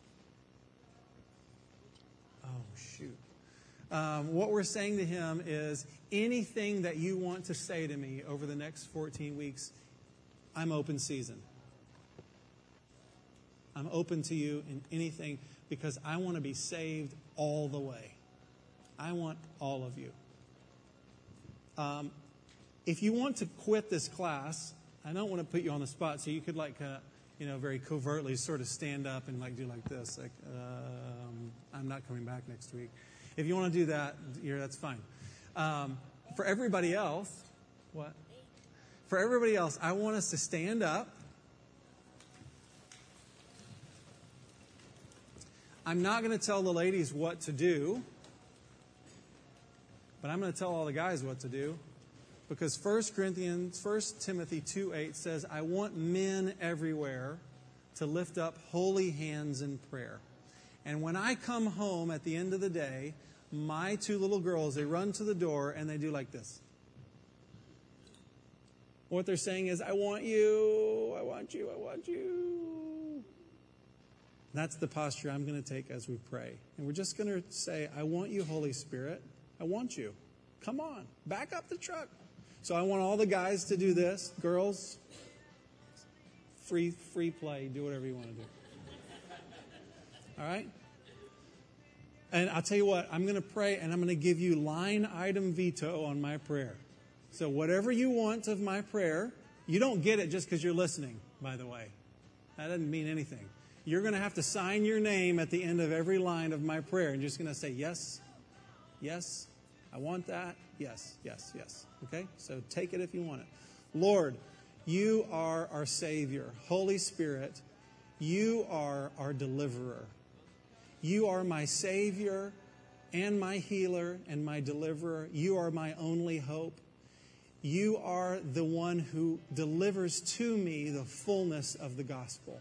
Oh, shoot. What we're saying to him is, anything that you want to say to me over the next 14 weeks, I'm open season. I'm open to you in anything, because I want to be saved all the way. I want all of you. If you want to quit this class, I don't want to put you on the spot, so you could very covertly sort of stand up and do like this, I'm not coming back next week. If you want to do that, that's fine. For everybody else, what? For everybody else, I want us to stand up. I'm not going to tell the ladies what to do, but I'm going to tell all the guys what to do. Because 1 Timothy 2:8 says, I want men everywhere to lift up holy hands in prayer. And when I come home at the end of the day, my two little girls, they run to the door and they do like this. What they're saying is, I want you, I want you, I want you. That's the posture I'm going to take as we pray. And we're just going to say, I want you, Holy Spirit. I want you. Come on, back up the truck. So I want all the guys to do this. Girls, free play. Do whatever you want to do. All right? And I'll tell you what, I'm going to pray and I'm going to give you line item veto on my prayer. So whatever you want of my prayer, you don't get it just because you're listening, by the way. That doesn't mean anything. You're going to have to sign your name at the end of every line of my prayer. And you're just going to say, yes, yes, I want that. Yes, yes, yes. Okay? So take it if you want it. Lord, you are our Savior. Holy Spirit, you are our deliverer. You are my Savior and my healer and my deliverer. You are my only hope. You are the one who delivers to me the fullness of the gospel.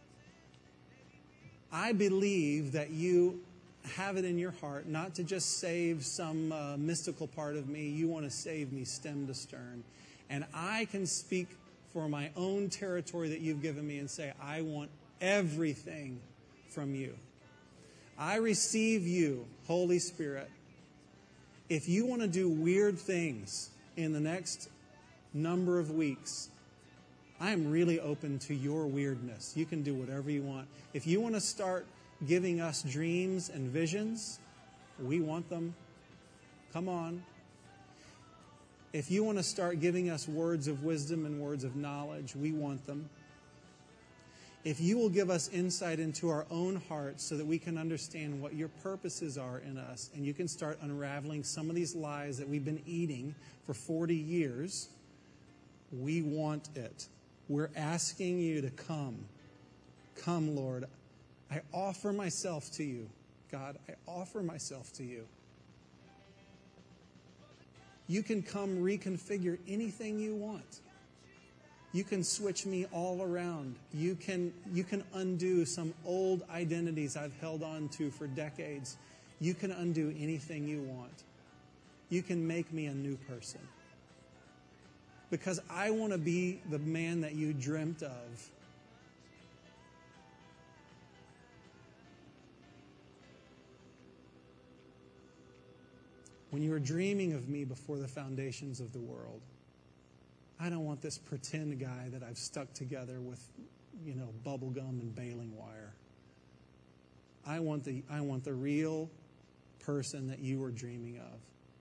I believe that you have it in your heart not to just save some mystical part of me. You want to save me stem to stern. And I can speak for my own territory that you've given me and say, I want everything from you. I receive you, Holy Spirit. If you want to do weird things in the next number of weeks, I am really open to your weirdness. You can do whatever you want. If you want to start giving us dreams and visions, we want them. Come on. If you want to start giving us words of wisdom and words of knowledge, we want them. If you will give us insight into our own hearts so that we can understand what your purposes are in us, and you can start unraveling some of these lies that we've been eating for 40 years, we want it. We're asking you to come. Come, Lord. I offer myself to you. God, I offer myself to you. You can come reconfigure anything you want. You can switch me all around. You can undo some old identities I've held on to for decades. You can undo anything you want. You can make me a new person. Because I want to be the man that you dreamt of. When you were dreaming of me before the foundations of the world, I don't want this pretend guy that I've stuck together with, bubble gum and baling wire. I want the real person that you were dreaming of.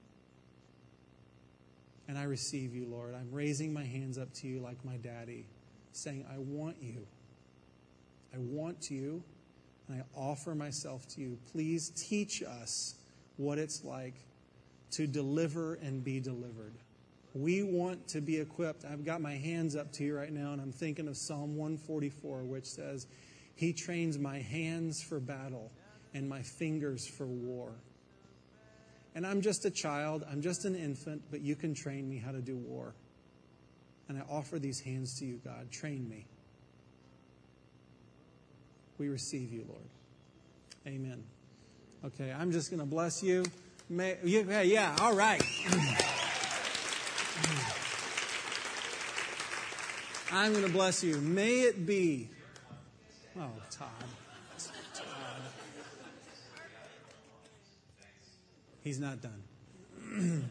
And I receive you, Lord. I'm raising my hands up to you like my daddy, saying, I want you. I want you, and I offer myself to you. Please teach us what it's like to deliver and be delivered. We want to be equipped. I've got my hands up to you right now, and I'm thinking of Psalm 144, which says, He trains my hands for battle and my fingers for war. And I'm just a child, I'm just an infant, but you can train me how to do war. And I offer these hands to you, God. Train me. We receive you, Lord. Amen. Okay, I'm just going to bless you. Yeah, all right. I'm going to bless you. May it be. Oh, Todd. He's not done.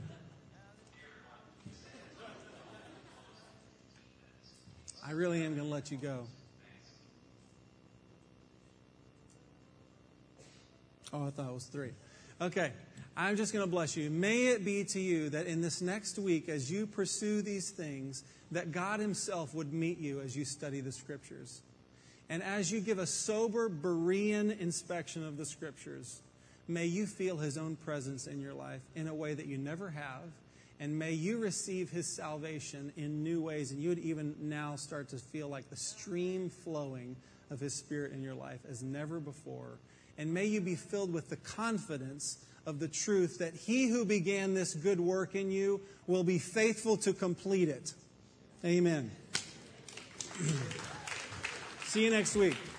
I really am going to let you go. Oh, I thought it was 3. Okay. I'm just going to bless you. May it be to you that in this next week, as you pursue these things, that God Himself would meet you as you study the Scriptures. And as you give a sober Berean inspection of the Scriptures, may you feel His own presence in your life in a way that you never have. And may you receive His salvation in new ways. And you would even now start to feel like the stream flowing of His Spirit in your life as never before. And may you be filled with the confidence of the truth that he who began this good work in you will be faithful to complete it. Amen. See you next week.